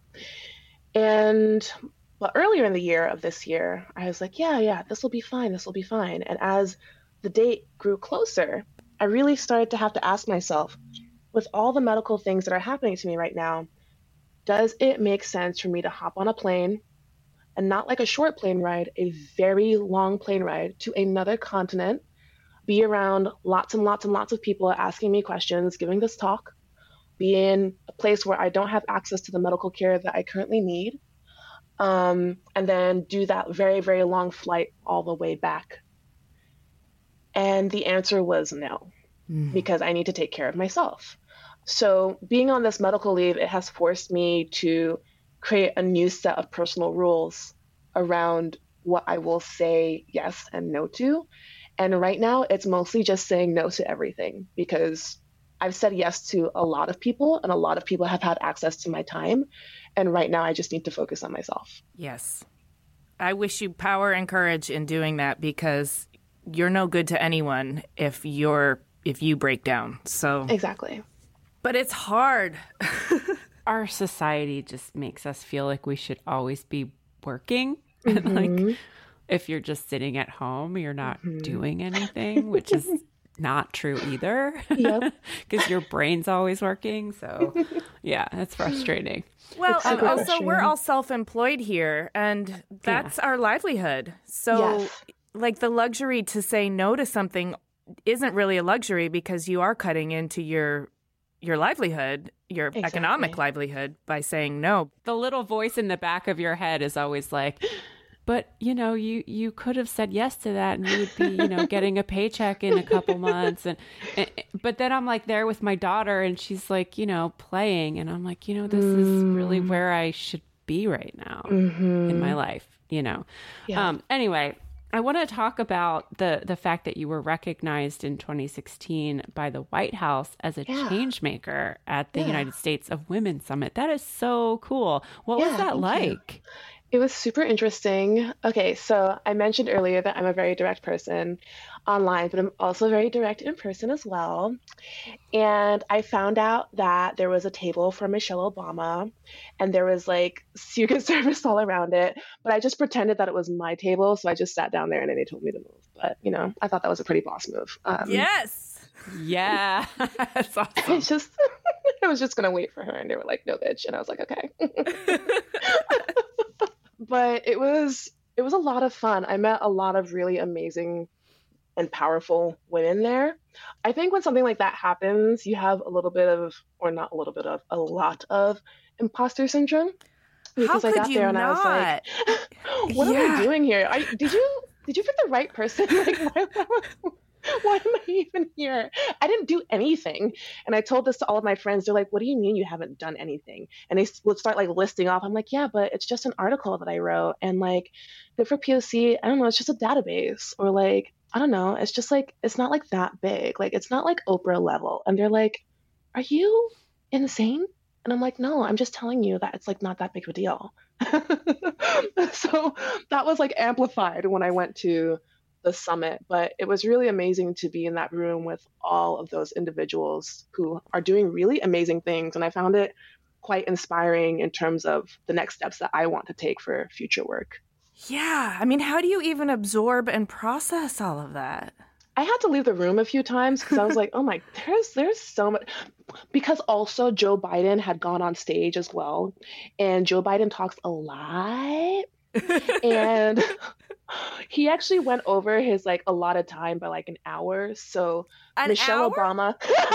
S5: And well, earlier in the year of this year, I was like, yeah, this will be fine. This will be fine. And as the date grew closer, I really started to have to ask myself, with all the medical things that are happening to me right now, does it make sense for me to hop on a plane, and not like a short plane ride, a very long plane ride to another continent, be around lots and lots and lots of people asking me questions, giving this talk, be in a place where I don't have access to the medical care that I currently need, and then do that very, very long flight all the way back? And the answer was no, because I need to take care of myself. So being on this medical leave, it has forced me to create a new set of personal rules around what I will say yes and no to. And right now, it's mostly just saying no to everything, because I've said yes to a lot of people, and a lot of people have had access to my time. And right now, I just need to focus on myself.
S7: Yes. I wish you power and courage in doing that, because you're no good to anyone if you break down. So
S5: Exactly.
S7: But it's hard.
S6: Our society just makes us feel like we should always be working. And like, if you're just sitting at home, you're not doing anything, which is not true either.
S5: Yep.
S6: Because your brain's always working. So yeah, it's frustrating.
S7: Well,
S5: It's
S7: and
S5: super
S7: also
S5: frustrating.
S7: we're all self-employed here, and that's our livelihood. So
S5: Yes.
S7: like the luxury to say no to something isn't really a luxury, because you are cutting into your livelihood, your economic livelihood, by saying no.
S6: The little voice in the back of your head is always like, but, you know, you could have said yes to that and you would be, you know, getting a paycheck in a couple months. But then I'm like there with my daughter and she's like, you know, playing. And I'm like, you know, this is really where I should be right now in my life, you know.
S5: Yeah.
S6: Anyway, I want to talk about the fact that you were recognized in 2016 by the White House as a change maker at the United States of Women Summit. That is so cool. What was that like?
S5: It was super interesting. Okay, so I mentioned earlier that I'm a very direct person online, but I'm also very direct in person as well. And I found out that there was a table for Michelle Obama, and there was like Secret Service all around it. But I just pretended that it was my table, so I just sat down there and then they told me to move. But, you know, I thought that was a pretty boss move.
S7: Yes.
S6: Yeah. That's awesome.
S5: I was just going to wait for her, and they were like, no, bitch. And I was like, okay. But it was a lot of fun. I met a lot of really amazing and powerful women there. I think when something like that happens, you have a little bit of, or not a little bit of, a lot of imposter syndrome. Because I got there and I was like, what am I doing here? Did you pick the right person? Like, why am I even here? I didn't do anything. And I told this to all of my friends. They're like, what do you mean you haven't done anything? And they would start like listing off. I'm like, yeah, but it's just an article that I wrote. And like, good for POC. I don't know. It's just a database. Or like, I don't know. It's just like, it's not like that big. Like, it's not like Oprah level. And they're like, are you insane? And I'm like, no, I'm just telling you that it's like not that big of a deal. So that was like amplified when I went to the summit, but it was really amazing to be in that room with all of those individuals who are doing really amazing things. And I found it quite inspiring in terms of the next steps that I want to take for future work.
S7: Yeah. I mean, how do you even absorb and process all of that?
S5: I had to leave the room a few times because I was like, oh my, there's so much. Because also Joe Biden had gone on stage as well. And Joe Biden talks a lot. And he actually went over his like allotted time by like an hour. So Michelle Obama.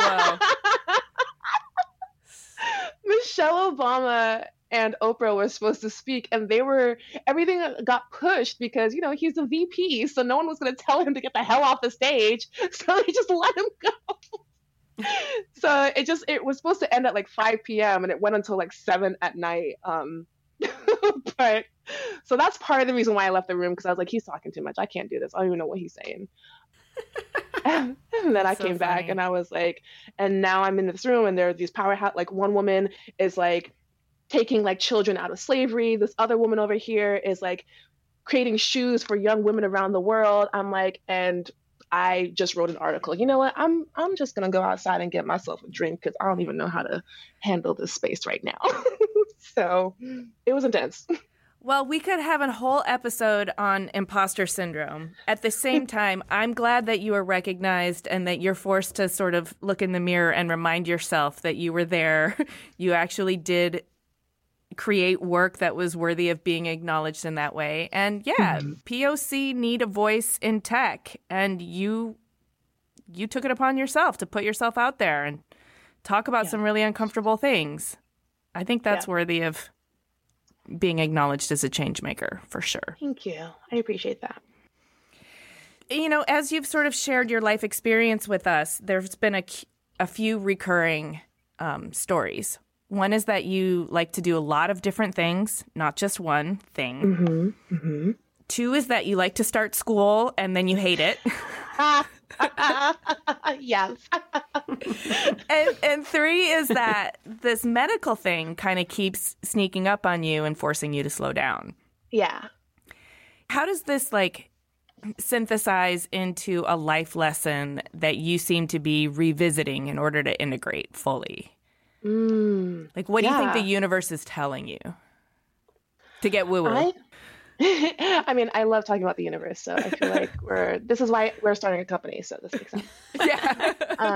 S5: Michelle Obama and Oprah were supposed to speak, and everything got pushed because, you know, he's the VP, so no one was going to tell him to get the hell off the stage, so they just let him go. So it was supposed to end at like 5 p.m. and it went until like 7 at night. But so that's part of the reason why I left the room, because I was like, he's talking too much. I can't do this. I don't even know what he's saying. And then I came back and I was like, and now I'm in this room and there are these powerhouse, like one woman is like taking like children out of slavery. This other woman over here is like creating shoes for young women around the world. I'm like, and I just wrote an article. You know what? I'm just gonna go outside and get myself a drink because I don't even know how to handle this space right now. So it was intense.
S7: Well, we could have a whole episode on imposter syndrome. At the same time, I'm glad that you are recognized and that you're forced to sort of look in the mirror and remind yourself that you were there. You actually did create work that was worthy of being acknowledged in that way. And yeah, POC need a voice in tech. And you took it upon yourself to put yourself out there and talk about some really uncomfortable things. I think that's worthy of being acknowledged as a change maker, for sure.
S5: Thank you. I appreciate that.
S7: You know, as you've sort of shared your life experience with us, there's been a few recurring stories. One is that you like to do a lot of different things, not just one thing. Two is that you like to start school and then you hate it.
S5: Yes.
S7: And three is that this medical thing kind of keeps sneaking up on you and forcing you to slow down.
S5: Yeah.
S7: How does this like synthesize into a life lesson that you seem to be revisiting in order to integrate fully? Like, what do you think the universe is telling you? To get woo-woo.
S5: I mean, I love talking about the universe, so I feel like this is why we're starting a company, so this makes sense.
S7: Yeah.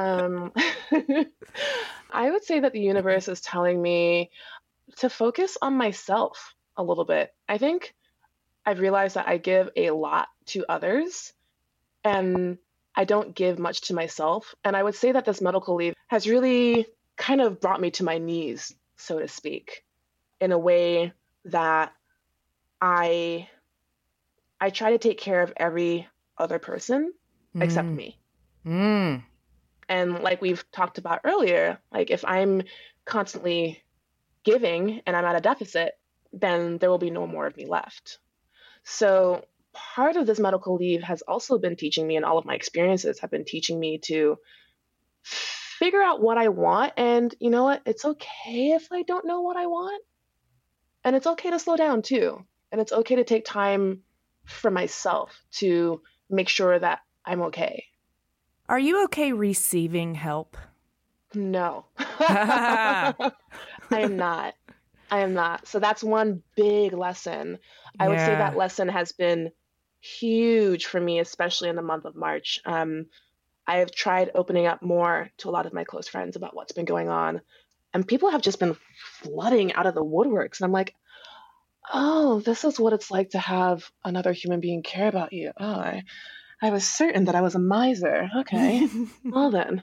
S5: I would say that the universe is telling me to focus on myself a little bit. I think I've realized that I give a lot to others and I don't give much to myself. And I would say that this medical leave has really kind of brought me to my knees, so to speak, in a way that I try to take care of every other person except me. And like we've talked about earlier, like if I'm constantly giving and I'm at a deficit, then there will be no more of me left. So part of this medical leave has also been teaching me, and all of my experiences have been teaching me to figure out what I want. And you know what? It's okay if I don't know what I want. And it's okay to slow down too. And it's okay to take time for myself to make sure that I'm okay.
S7: Are you okay receiving help?
S5: No. I am not. I am not. So that's one big lesson. I would say that lesson has been huge for me, especially in the month of March. I have tried opening up more to a lot of my close friends about what's been going on. And people have just been flooding out of the woodworks. And I'm like, oh, this is what it's like to have another human being care about you. Oh, I was certain that I was a miser. Okay. Well then.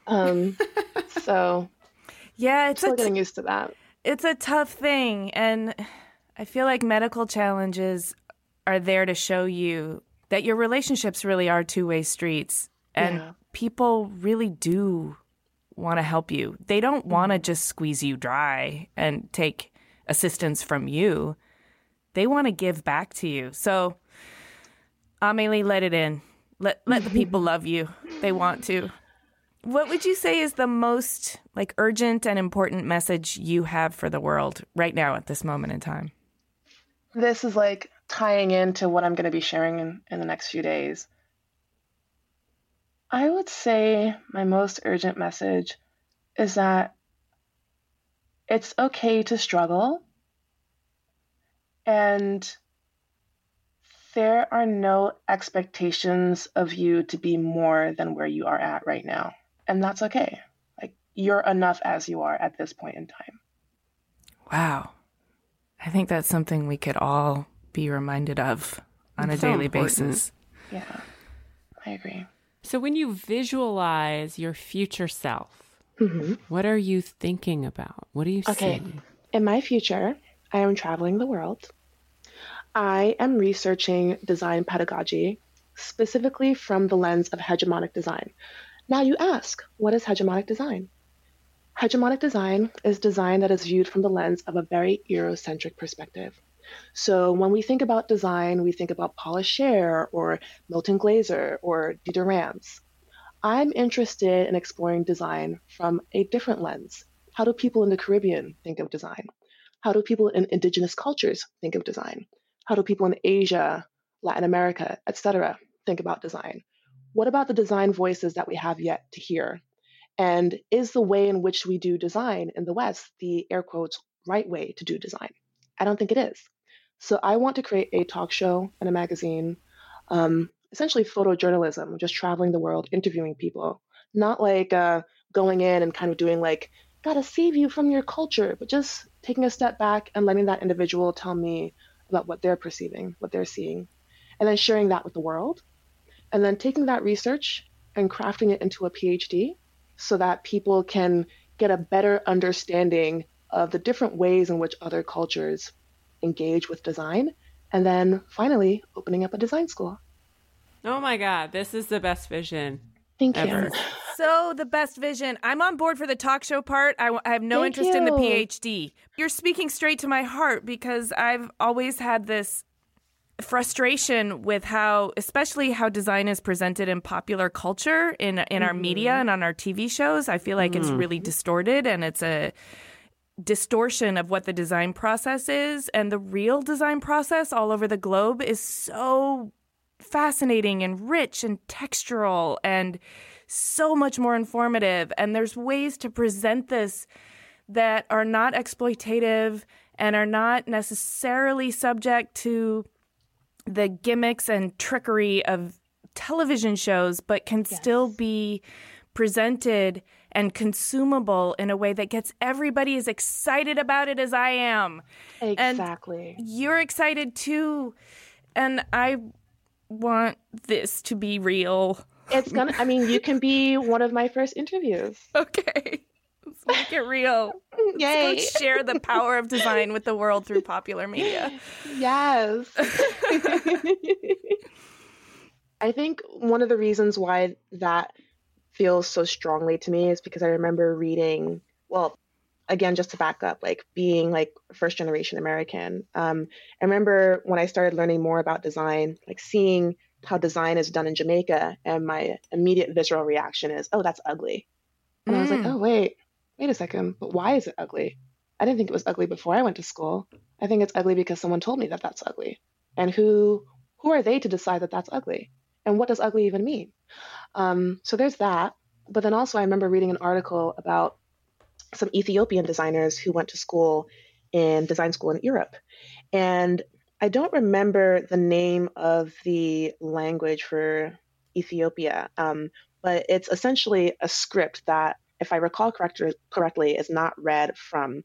S5: So
S7: yeah, it's
S5: still getting used to that.
S7: It's a tough thing. And I feel like medical challenges are there to show you that your relationships really are two-way streets. And people really do want to help you. They don't want to just squeeze you dry and take assistance from you. They want to give back to you. So, Amelie, let it in. Let the people love you. They want to. What would you say is the most like urgent and important message you have for the world right now at this moment in time?
S5: This is like tying into what I'm going to be sharing in the next few days. I would say my most urgent message is that it's okay to struggle, and there are no expectations of you to be more than where you are at right now. And that's okay. Like, you're enough as you are at this point in time.
S7: Wow. I think that's something we could all be reminded of on a daily basis.
S5: Yeah, I agree.
S6: So when you visualize your future self, what are you thinking about? What do you see?
S5: In my future, I am traveling the world. I am researching design pedagogy, specifically from the lens of hegemonic design. Now you ask, what is hegemonic design? Hegemonic design is design that is viewed from the lens of a very Eurocentric perspective. So when we think about design, we think about Paula Scher or Milton Glaser or Dieter Rams. I'm interested in exploring design from a different lens. How do people in the Caribbean think of design? How do people in indigenous cultures think of design? How do people in Asia, Latin America, etc., think about design? What about the design voices that we have yet to hear? And is the way in which we do design in the West the air quotes right way to do design? I don't think it is. So I want to create a talk show and a magazine, essentially photojournalism, just traveling the world, interviewing people, not like going in and kind of doing like, gotta save you from your culture, but just taking a step back and letting that individual tell me about what they're perceiving, what they're seeing, and then sharing that with the world. And then taking that research and crafting it into a PhD so that people can get a better understanding of the different ways in which other cultures engage with design. And then finally, opening up a design school.
S6: Oh my God, this is the best vision.
S5: Thank
S6: ever.
S5: you.
S7: So the best vision. I'm on board for the talk show part. I have no interest in the PhD. You're speaking straight to my heart because I've always had this frustration with how, especially how design is presented in popular culture, in our media and on our TV shows. I feel like it's really distorted, and it's a distortion of what the design process is. And the real design process all over the globe is so fascinating and rich and textural and so much more informative. And there's ways to present this that are not exploitative and are not necessarily subject to the gimmicks and trickery of television shows, but can still be presented and consumable in a way that gets everybody as excited about it as I am.
S5: Exactly.
S7: And you're excited too. And I want this to be real.
S5: It's gonna, I mean, you can be one of my first interviews.
S7: Okay. Let's make it real.
S5: Yay.
S7: Let's go share the power of design with the world through popular media.
S5: Yes. I think one of the reasons why that feels so strongly to me is because I remember reading, well, again, just to back up, like being like first generation American. I remember when I started learning more about design, like seeing how design is done in Jamaica, and my immediate visceral reaction is, oh, that's ugly. And I was like, oh, wait a second, but why is it ugly? I didn't think it was ugly before I went to school. I think it's ugly because someone told me that that's ugly. And who are they to decide that that's ugly? And what does ugly even mean? So there's that. But then also I remember reading an article about some Ethiopian designers who went to school in design school in Europe. And I don't remember the name of the language for Ethiopia, but it's essentially a script that, if I recall correctly, is not read from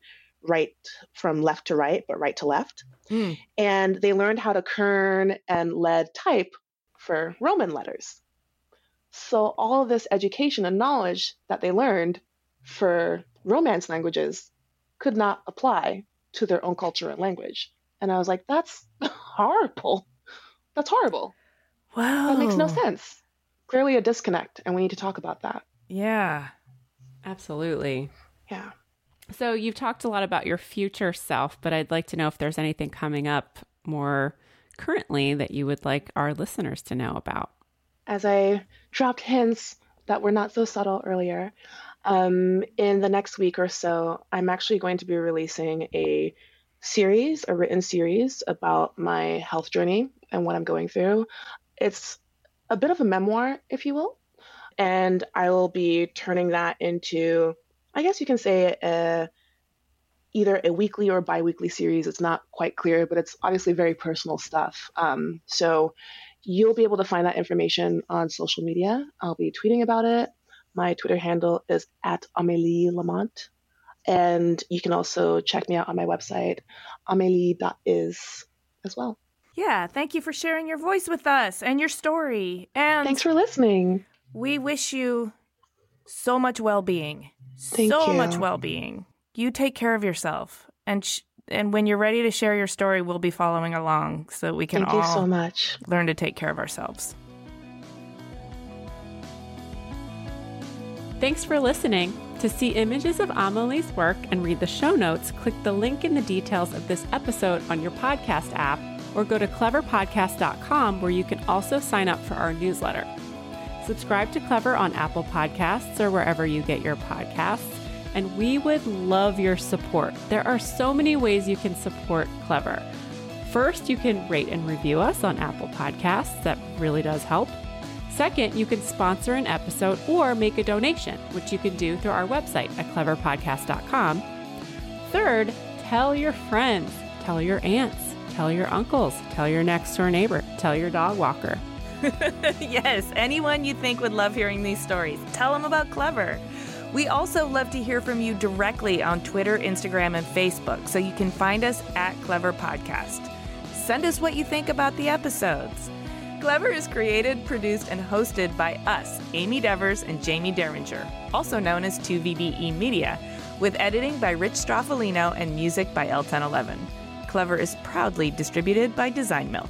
S5: left to right, but right to left. And they learned how to kern and lead type for Roman letters. So all of this education and knowledge that they learned for Romance languages could not apply to their own culture and language. And I was like, that's horrible. That's horrible.
S7: Wow.
S5: That makes no sense. Clearly a disconnect, and we need to talk about that.
S7: Yeah.
S6: Absolutely.
S5: Yeah.
S6: So you've talked a lot about your future self, but I'd like to know if there's anything coming up more currently that you would like our listeners to know about.
S5: As I dropped hints that were not so subtle earlier, in the next week or so, I'm actually going to be releasing a written series about my health journey and what I'm going through. It's a bit of a memoir, if you will, and I will be turning that into, I guess you can say, either a weekly or bi-weekly series. It's not quite clear, but it's obviously very personal stuff. So you'll be able to find that information on social media. I'll be tweeting about it. My Twitter handle is @AmélieLamont. And you can also check me out on my website, amelie.is, as well.
S7: Yeah, thank you for sharing your voice with us and your story. And
S5: thanks for listening.
S7: We wish you so much well-being.
S5: Thank you.
S7: Much well-being. You take care of yourself. And when you're ready to share your story, we'll be following along so that we can
S5: Thank you so much.
S7: Learn to take care of ourselves.
S6: Thanks for listening. To see images of Amélie's work and read the show notes, click the link in the details of this episode on your podcast app, or go to cleverpodcast.com, where you can also sign up for our newsletter. Subscribe to Clever on Apple Podcasts or wherever you get your podcasts. and we would love your support. There are so many ways you can support Clever. First, you can rate and review us on Apple Podcasts. That really does help. Second, you can sponsor an episode or make a donation, which you can do through our website at cleverpodcast.com. Third, tell your friends, tell your aunts, tell your uncles, tell your next door neighbor, tell your dog walker.
S7: Yes, anyone you think would love hearing these stories, tell them about Clever. We also love to hear from you directly on Twitter, Instagram, and Facebook, so you can find us at Clever Podcast. Send us what you think about the episodes. Clever is created, produced, and hosted by us, Amy Devers and Jamie Derringer, also known as 2VBE Media, with editing by Rich Straffolino and music by L1011. Clever is proudly distributed by Design Milk.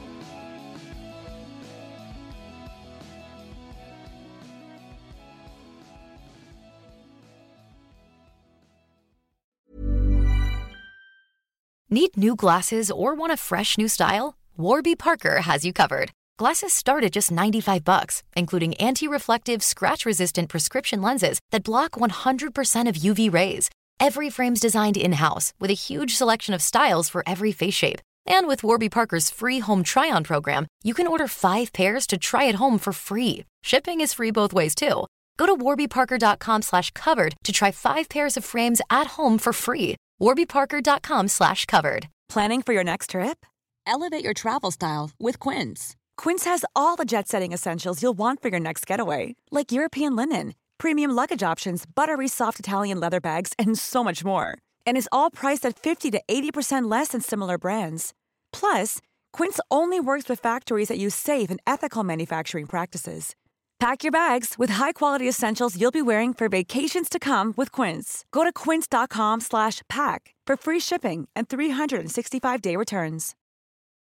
S3: Need new glasses or want a fresh new style? Warby Parker has you covered. Glasses start at just $95, including anti-reflective, scratch-resistant prescription lenses that block 100% of UV rays. Every frame's designed in-house with a huge selection of styles for every face shape. And with Warby Parker's free home try-on program, you can order 5 pairs to try at home for free. Shipping is free both ways, too. Go to warbyparker.com/covered to try 5 pairs of frames at home for free. warbyparker.com/covered.
S9: Planning for your next trip?
S10: Elevate your travel style with Quince.
S9: Quince has all the jet-setting essentials you'll want for your next getaway, like European linen, premium luggage options, buttery soft Italian leather bags, and so much more. And is all priced at 50 to 80% less than similar brands. Plus, Quince only works with factories that use safe and ethical manufacturing practices. Pack your bags with high-quality essentials you'll be wearing for vacations to come with Quince. Go to quince.com/pack for free shipping and 365-day returns.